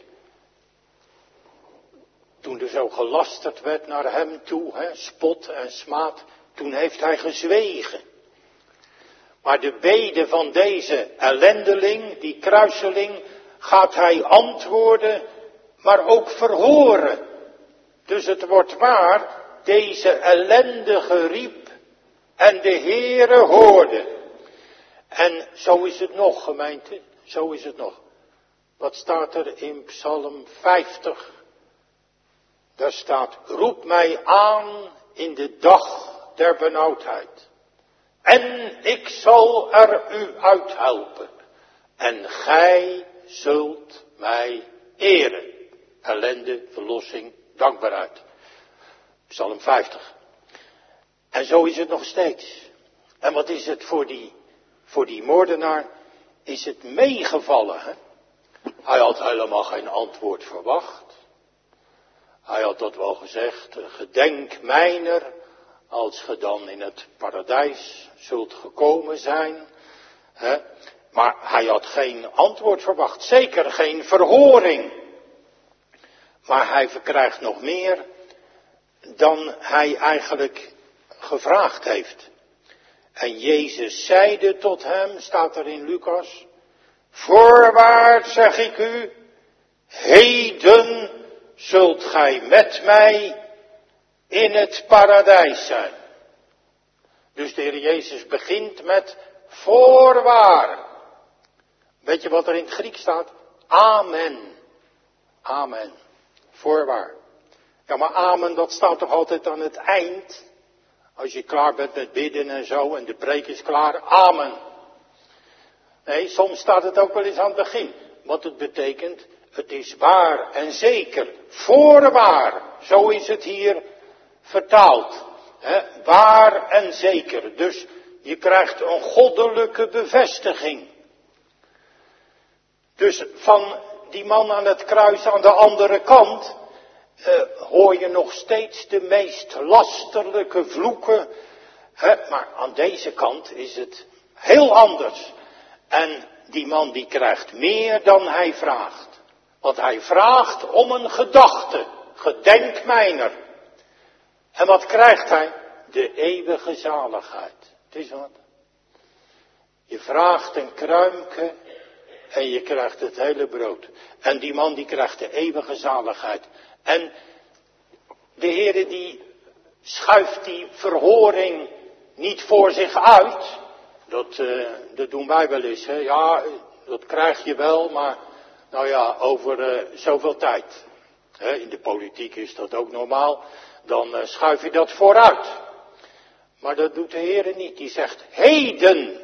toen er zo gelasterd werd naar hem toe, hè, spot en smaad, toen heeft hij gezwegen. Maar de bede van deze ellendeling, die kruiseling, gaat hij antwoorden, maar ook verhoren. Dus het wordt waar, deze ellendige riep en de Heere hoorde. En zo is het nog, gemeente, zo is het nog. Wat staat er in Psalm vijftig? Daar staat, roep mij aan in de dag der benauwdheid. En ik zal er u uithelpen. En gij zult mij eren. Ellende, verlossing, dankbaarheid. Psalm vijftig. En zo is het nog steeds. En wat is het voor die, voor die moordenaar? Is het meegevallen, hè? Hij had helemaal geen antwoord verwacht. Hij had dat wel gezegd, gedenk mijner, als ge dan in het paradijs zult gekomen zijn. Hè? Maar hij had geen antwoord verwacht, zeker geen verhoring. Maar hij verkrijgt nog meer dan hij eigenlijk gevraagd heeft. En Jezus zeide tot hem, staat er in Lucas, voorwaar zeg ik u, heden zult gij met mij in het paradijs zijn. Dus de Heer Jezus begint met voorwaar. Weet je wat er in het Grieks staat? Amen. Amen. Voorwaar. Ja, maar amen, dat staat toch altijd aan het eind? Als je klaar bent met bidden en zo en de preek is klaar, amen. Nee, soms staat het ook wel eens aan het begin. Wat het betekent, het is waar en zeker. Voorwaar, zo is het hier vertaald. He, waar en zeker. Dus je krijgt een goddelijke bevestiging. Dus van die man aan het kruis aan de andere kant Uh, hoor je nog steeds de meest lasterlijke vloeken. Hè? Maar aan deze kant is het heel anders. En die man die krijgt meer dan hij vraagt. Want hij vraagt om een gedachte. Gedenk mijner. En wat krijgt hij? De eeuwige zaligheid. Het is wat. Je vraagt een kruimke en je krijgt het hele brood. En die man die krijgt de eeuwige zaligheid. En de Heere die schuift die verhoring niet voor zich uit. Dat, uh, dat doen wij wel eens. Hè? Ja, dat krijg je wel, maar nou ja, over uh, zoveel tijd. Hè? In de politiek is dat ook normaal. Dan uh, schuif je dat vooruit. Maar dat doet de Heere niet. Die zegt, heden,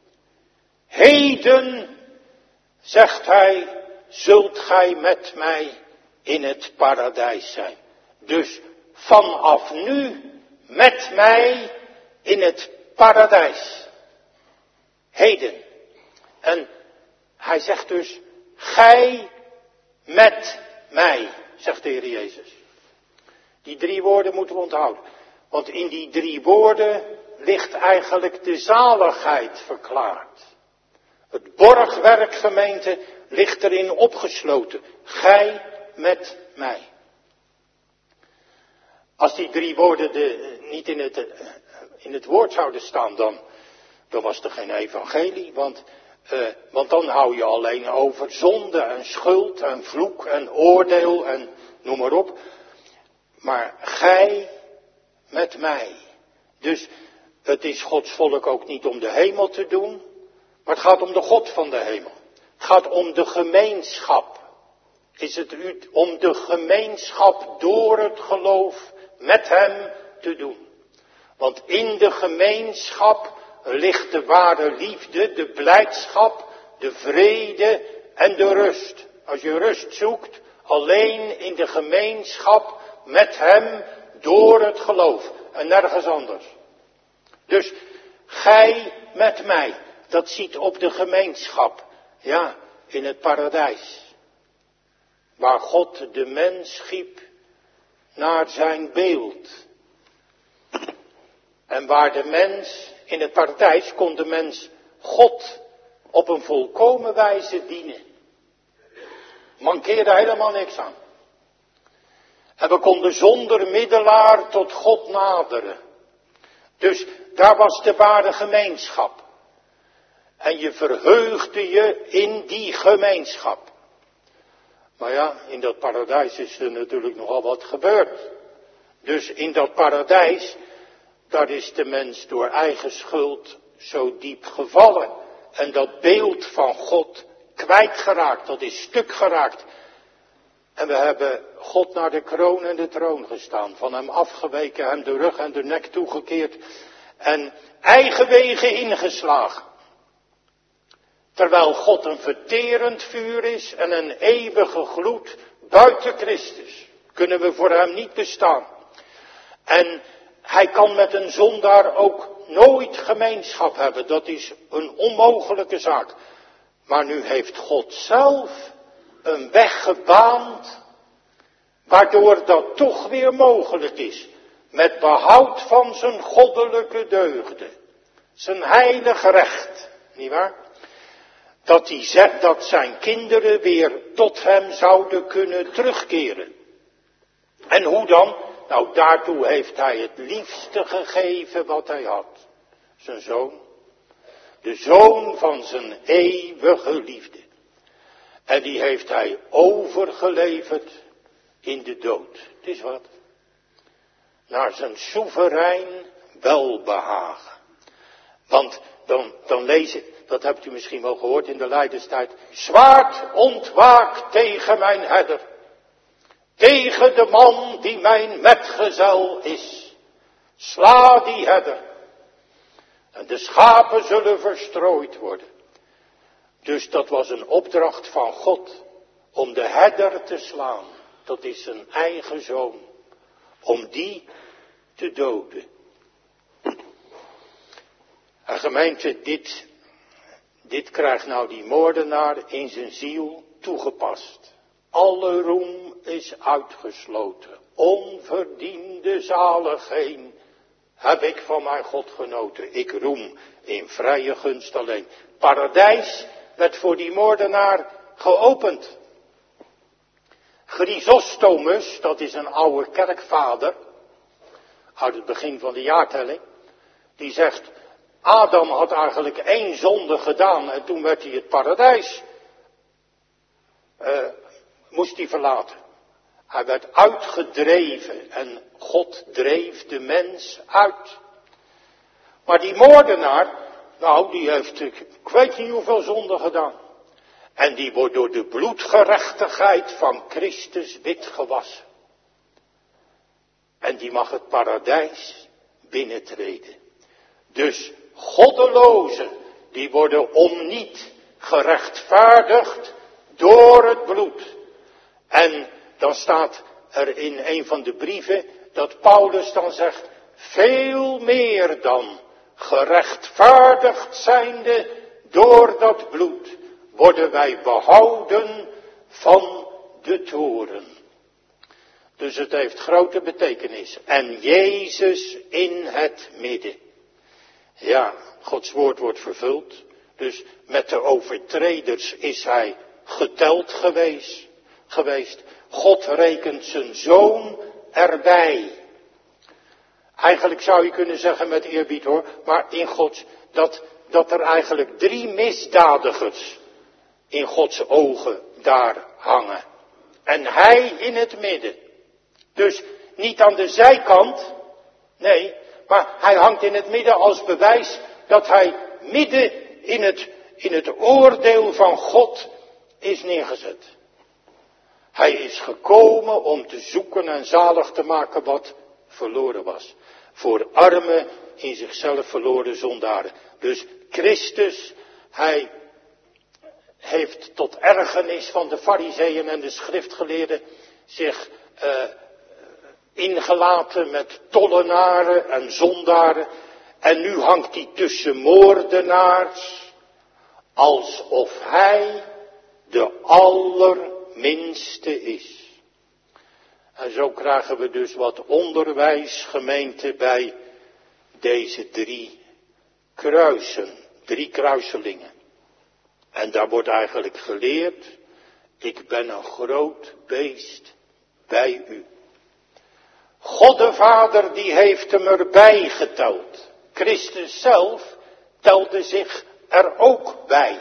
heden, zegt hij, zult gij met mij in het paradijs zijn. Dus vanaf nu met mij in het paradijs. Heden. En hij zegt dus, gij met mij, zegt de Heer Jezus. Die drie woorden moeten we onthouden. Want in die drie woorden ligt eigenlijk de zaligheid verklaard. Het borgwerk, gemeente, ligt erin opgesloten. Gij met mij. Als die drie woorden de, niet in het, in het woord zouden staan, dan, dan was er geen evangelie. Want, uh, want dan hou je alleen over zonde en schuld en vloek en oordeel en noem maar op. Maar gij met mij. Dus het is Gods volk ook niet om de hemel te doen, maar het gaat om de God van de hemel. Het gaat om de gemeenschap. Is het u om de gemeenschap door het geloof met hem te doen. Want in de gemeenschap ligt de ware liefde, de blijdschap, de vrede en de rust. Als je rust zoekt, alleen in de gemeenschap met hem door het geloof en nergens anders. Dus gij met mij, dat ziet op de gemeenschap, ja, in het paradijs. Waar God de mens schiep naar zijn beeld. En waar de mens, in het paradijs kon de mens God op een volkomen wijze dienen. Mankeerde helemaal niks aan. En we konden zonder middelaar tot God naderen. Dus daar was de ware gemeenschap. En je verheugde je in die gemeenschap. Maar ja, in dat paradijs is er natuurlijk nogal wat gebeurd. Dus in dat paradijs, daar is de mens door eigen schuld zo diep gevallen. En dat beeld van God kwijtgeraakt, dat is stuk geraakt. En we hebben God naar de kroon en de troon gestaan. Van hem afgeweken, hem de rug en de nek toegekeerd. en eigen wegen ingeslagen. Terwijl God een verterend vuur is en een eeuwige gloed buiten Christus. Kunnen we voor hem niet bestaan. En hij kan met een zondaar ook nooit gemeenschap hebben. Dat is een onmogelijke zaak. Maar nu heeft God zelf een weg gebaand, waardoor dat toch weer mogelijk is. Met behoud van zijn goddelijke deugden. Zijn heilig recht. Nietwaar? Dat hij zegt dat zijn kinderen weer tot hem zouden kunnen terugkeren. En hoe dan? Nou, daartoe heeft hij het liefste gegeven wat hij had. Zijn zoon. De zoon van zijn eeuwige liefde. En die heeft hij overgeleverd in de dood. Het is wat. Naar zijn soeverein welbehagen. Want dan, dan lees ik, dat hebt u misschien wel gehoord in de lijdenstijd. Zwaard ontwaakt tegen mijn herder. Tegen de man die mijn metgezel is. Sla die herder. En de schapen zullen verstrooid worden. Dus dat was een opdracht van God. Om de herder te slaan. Dat is zijn eigen zoon. Om die te doden. En gemeente, dit, dit krijgt nou die moordenaar in zijn ziel toegepast. Alle roem is uitgesloten. Onverdiende zaligheid heb ik van mijn God genoten. Ik roem in vrije gunst alleen. Paradijs werd voor die moordenaar geopend. Chrysostomus, dat is een oude kerkvader, uit het begin van de jaartelling, die zegt, Adam had eigenlijk één zonde gedaan en toen werd hij het paradijs, uh, moest hij verlaten. Hij werd uitgedreven en God dreef de mens uit. Maar die moordenaar, nou die heeft, ik weet niet hoeveel zonden gedaan. En die wordt door de bloedgerechtigheid van Christus wit gewassen. En die mag het paradijs binnentreden. Dus goddelozen, die worden om niet gerechtvaardigd door het bloed. En dan staat er in een van de brieven dat Paulus dan zegt, veel meer dan gerechtvaardigd zijnde door dat bloed, worden wij behouden van de toorn. Dus het heeft grote betekenis. En Jezus in het midden. Ja, Gods woord wordt vervuld. Dus met de overtreders is hij geteld geweest. geweest. God rekent zijn zoon erbij. Eigenlijk zou je kunnen zeggen met eerbied hoor, maar in Gods, dat, dat er eigenlijk drie misdadigers in Gods ogen daar hangen. En hij in het midden. Dus niet aan de zijkant, nee, maar hij hangt in het midden als bewijs dat hij midden in het, in het oordeel van God is neergezet. Hij is gekomen om te zoeken en zalig te maken wat verloren was. Voor arme, in zichzelf verloren zondaren. Dus Christus, hij heeft tot ergernis van de Farizeeën en de schriftgeleerden zich uh, ingelaten met tollenaren en zondaren. En nu hangt hij tussen moordenaars, alsof hij de allerminste is. En zo krijgen we dus wat onderwijs, gemeente, bij deze drie kruisen, drie kruiselingen. En daar wordt eigenlijk geleerd, ik ben een groot beest bij u. God de Vader die heeft hem erbij geteld. Christus zelf telde zich er ook bij.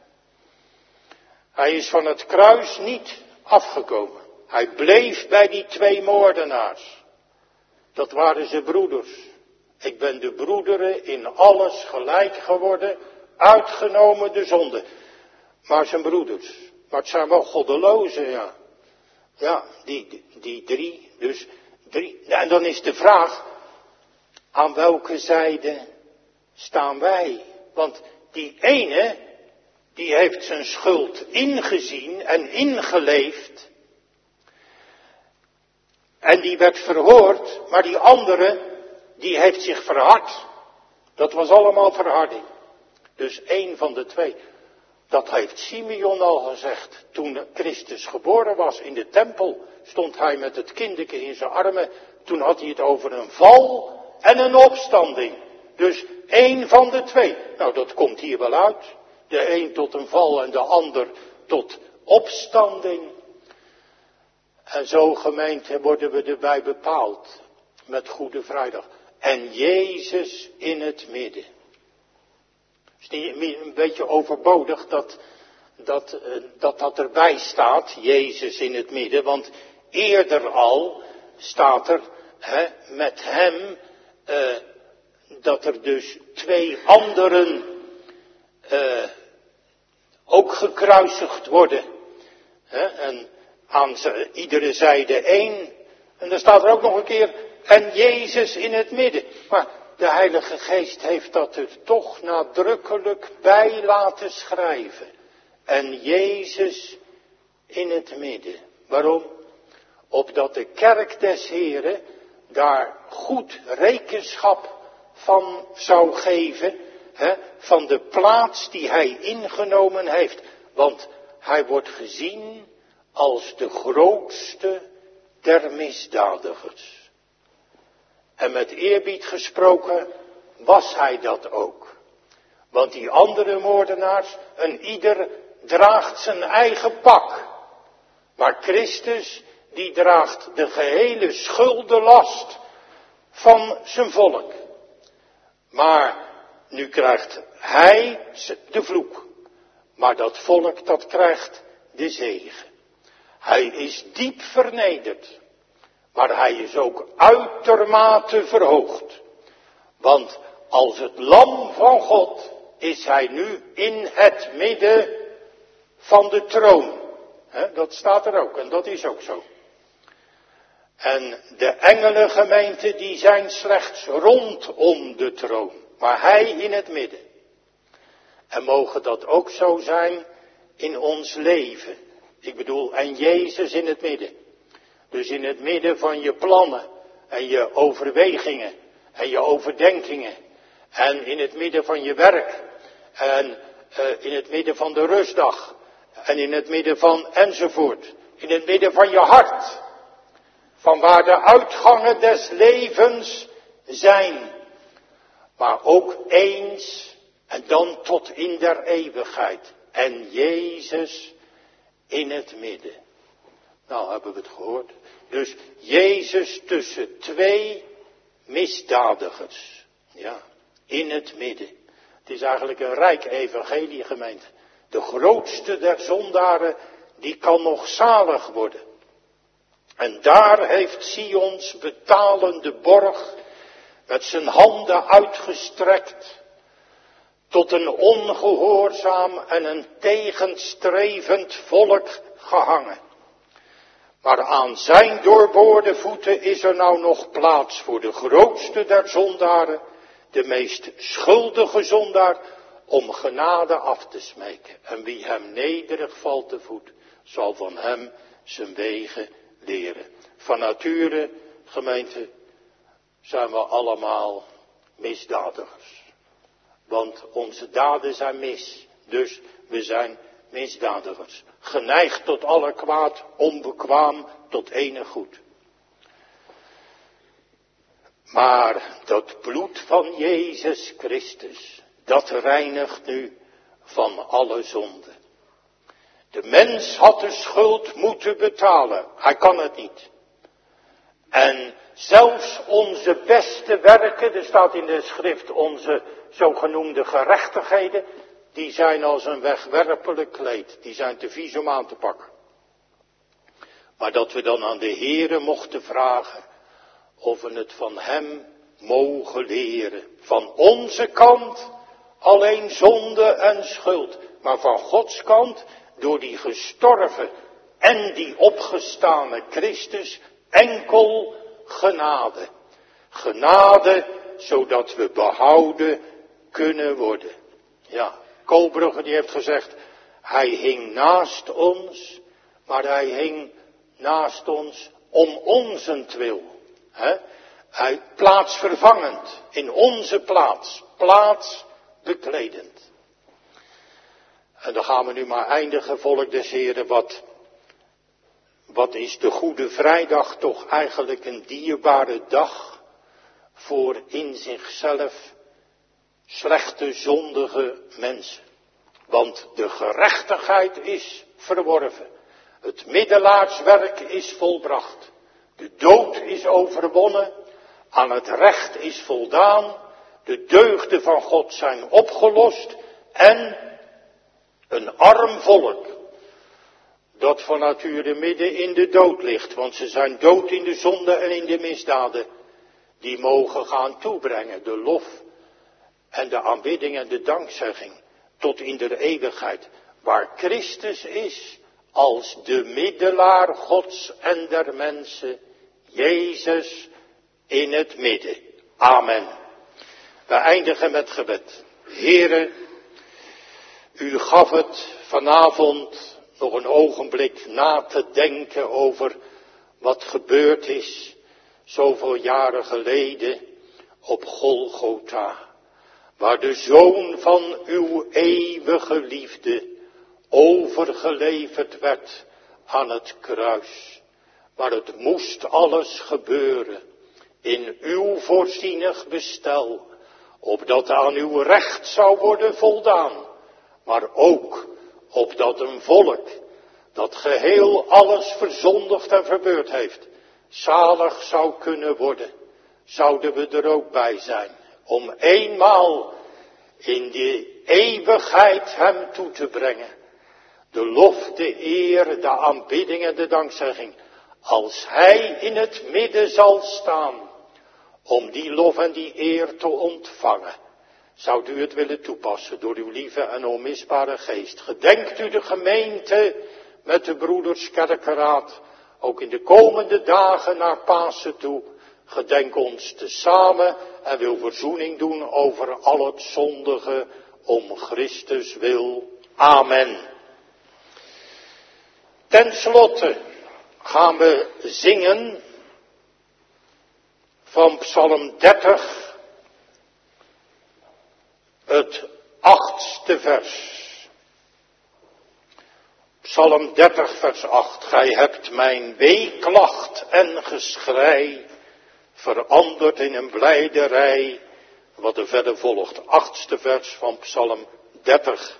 Hij is van het kruis niet afgekomen. Hij bleef bij die twee moordenaars. Dat waren zijn broeders. Ik ben de broederen in alles gelijk geworden, uitgenomen de zonde. Maar zijn broeders. Maar het zijn wel goddelozen, ja. Ja, die, die drie, dus drie. En dan is de vraag, aan welke zijde staan wij? Want die ene, die heeft zijn schuld ingezien en ingeleefd. En die werd verhoord, maar die andere, die heeft zich verhard. Dat was allemaal verharding. Dus één van de twee. Dat heeft Simeon al gezegd. Toen Christus geboren was in de tempel, stond hij met het kinderke in zijn armen. Toen had hij het over een val en een opstanding. Dus één van de twee. Nou, dat komt hier wel uit. De een tot een val en de ander tot opstanding. En zo, gemeente, worden we erbij bepaald. Met Goede Vrijdag. En Jezus in het midden. Het is niet een beetje overbodig dat dat, dat dat erbij staat. Jezus in het midden. Want eerder al staat er hè, met hem uh, dat er dus twee anderen uh, ook gekruisigd worden. Hè, en aan z- iedere zijde één. En dan staat er ook nog een keer, en Jezus in het midden. Maar de Heilige Geest heeft dat er toch nadrukkelijk bij laten schrijven. En Jezus in het midden. Waarom? Opdat de kerk des Heren daar goed rekenschap van zou geven. Hè, van de plaats die hij ingenomen heeft. Want hij wordt gezien als de grootste der misdadigers. En met eerbied gesproken was hij dat ook. Want die andere moordenaars, een ieder draagt zijn eigen pak. Maar Christus, die draagt de gehele schuldenlast van zijn volk. Maar nu krijgt hij de vloek. Maar dat volk, dat krijgt de zegen. Hij is diep vernederd. Maar hij is ook uitermate verhoogd. Want als het lam van God is hij nu in het midden van de troon. He, dat staat er ook en dat is ook zo. En de engelengemeenten die zijn slechts rondom de troon. Maar hij in het midden. En mogen dat ook zo zijn in ons leven. Ik bedoel, en Jezus in het midden. Dus in het midden van je plannen en je overwegingen en je overdenkingen. En in het midden van je werk. En uh, in het midden van de rustdag. En in het midden van enzovoort. In het midden van je hart. Van waar de uitgangen des levens zijn. Maar ook eens en dan tot in der eeuwigheid. En Jezus in het midden. Nou, hebben we het gehoord. Dus Jezus tussen twee misdadigers. Ja, in het midden. Het is eigenlijk een rijk evangelie, gemeente. De grootste der zondaren, die kan nog zalig worden. En daar heeft Sions betalende borg met zijn handen uitgestrekt tot een ongehoorzaam en een tegenstrevend volk gehangen. Maar aan zijn doorboorde voeten is er nou nog plaats voor de grootste der zondaren, de meest schuldige zondaar, om genade af te smeken. En wie hem nederig valt te voet, zal van hem zijn wegen leren. Van nature, gemeente, zijn we allemaal misdadigers. Want onze daden zijn mis. Dus we zijn misdadigers. Geneigd tot alle kwaad, onbekwaam tot enig goed. Maar dat bloed van Jezus Christus, dat reinigt nu van alle zonde. De mens had de schuld moeten betalen. Hij kan het niet. En zelfs onze beste werken, er staat in de schrift onze zogenoemde gerechtigheden, die zijn als een wegwerpelijk kleed. Die zijn te vies om aan te pakken. Maar dat we dan aan de Heere mochten vragen of we het van hem mogen leren. Van onze kant alleen zonde en schuld. Maar van Gods kant door die gestorven en die opgestane Christus enkel genade. Genade zodat we behouden kunnen worden. Ja, Koolbrugge die heeft gezegd, hij hing naast ons, maar hij hing naast ons om onzentwil. He? Hij plaatsvervangend, in onze plaats, plaats bekledend. En dan gaan we nu maar eindigen, volk des Heren, wat, wat is de Goede Vrijdag toch eigenlijk een dierbare dag voor in zichzelf slechte, zondige mensen. Want de gerechtigheid is verworven. Het middelaarswerk is volbracht. De dood is overwonnen. Aan het recht is voldaan. De deugden van God zijn opgelost. En een arm volk, dat van nature midden in de dood ligt. Want ze zijn dood in de zonde en in de misdaden. Die mogen gaan toebrengen de lof en de aanbidding en de dankzegging tot in de eeuwigheid. Waar Christus is als de middelaar Gods en der mensen. Jezus in het midden. Amen. We eindigen met gebed. Heere, u gaf het vanavond nog een ogenblik na te denken over wat gebeurd is zoveel jaren geleden op Golgotha. Waar de Zoon van uw eeuwige liefde overgeleverd werd aan het kruis. Maar het moest alles gebeuren in uw voorzienig bestel, opdat aan uw recht zou worden voldaan. Maar ook opdat een volk dat geheel alles verzondigd en verbeurd heeft, zalig zou kunnen worden. Zouden we er ook bij zijn, om eenmaal in de eeuwigheid hem toe te brengen. De lof, de eer, de aanbidding en de dankzegging. Als hij in het midden zal staan, om die lof en die eer te ontvangen. Zou u het willen toepassen door uw lieve en onmisbare geest. Gedenkt u de gemeente met de broeders kerkeraad, ook in de komende dagen naar Pasen toe. Gedenk ons tezamen en wil verzoening doen over al het zondige om Christus wil. Amen. Ten slotte gaan we zingen van Psalm dertig, het achtste vers. Psalm dertig vers acht. Gij hebt mijn weeklacht en geschrei veranderd in een blijderij. Wat er verder volgt. Achtste vers van Psalm dertig.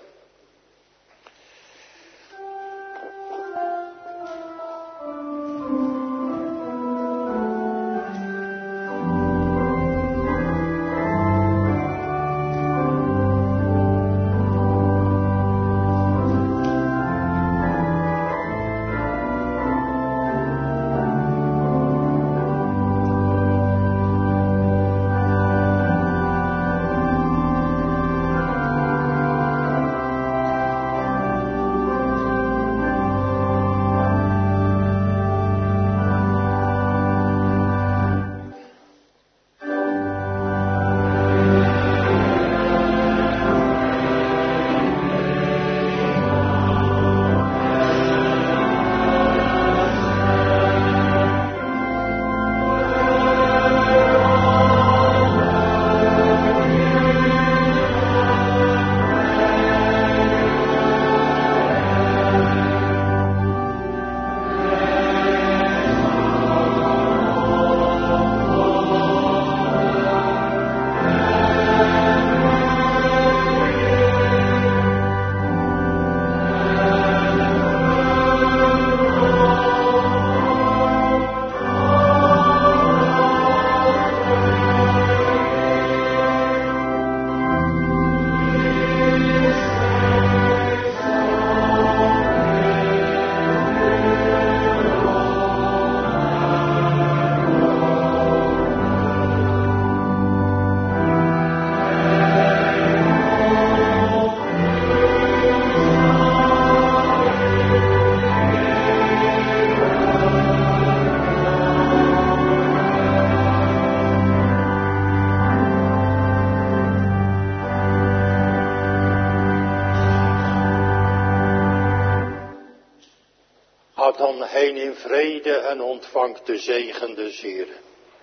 heen in vrede en ontvangt de zegen des Heeren.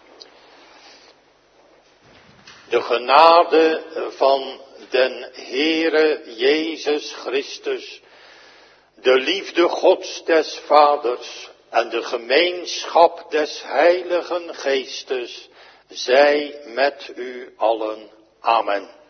De genade van den Heere Jezus Christus, de liefde Gods des Vaders en de gemeenschap des Heiligen Geestes zij met u allen. Amen.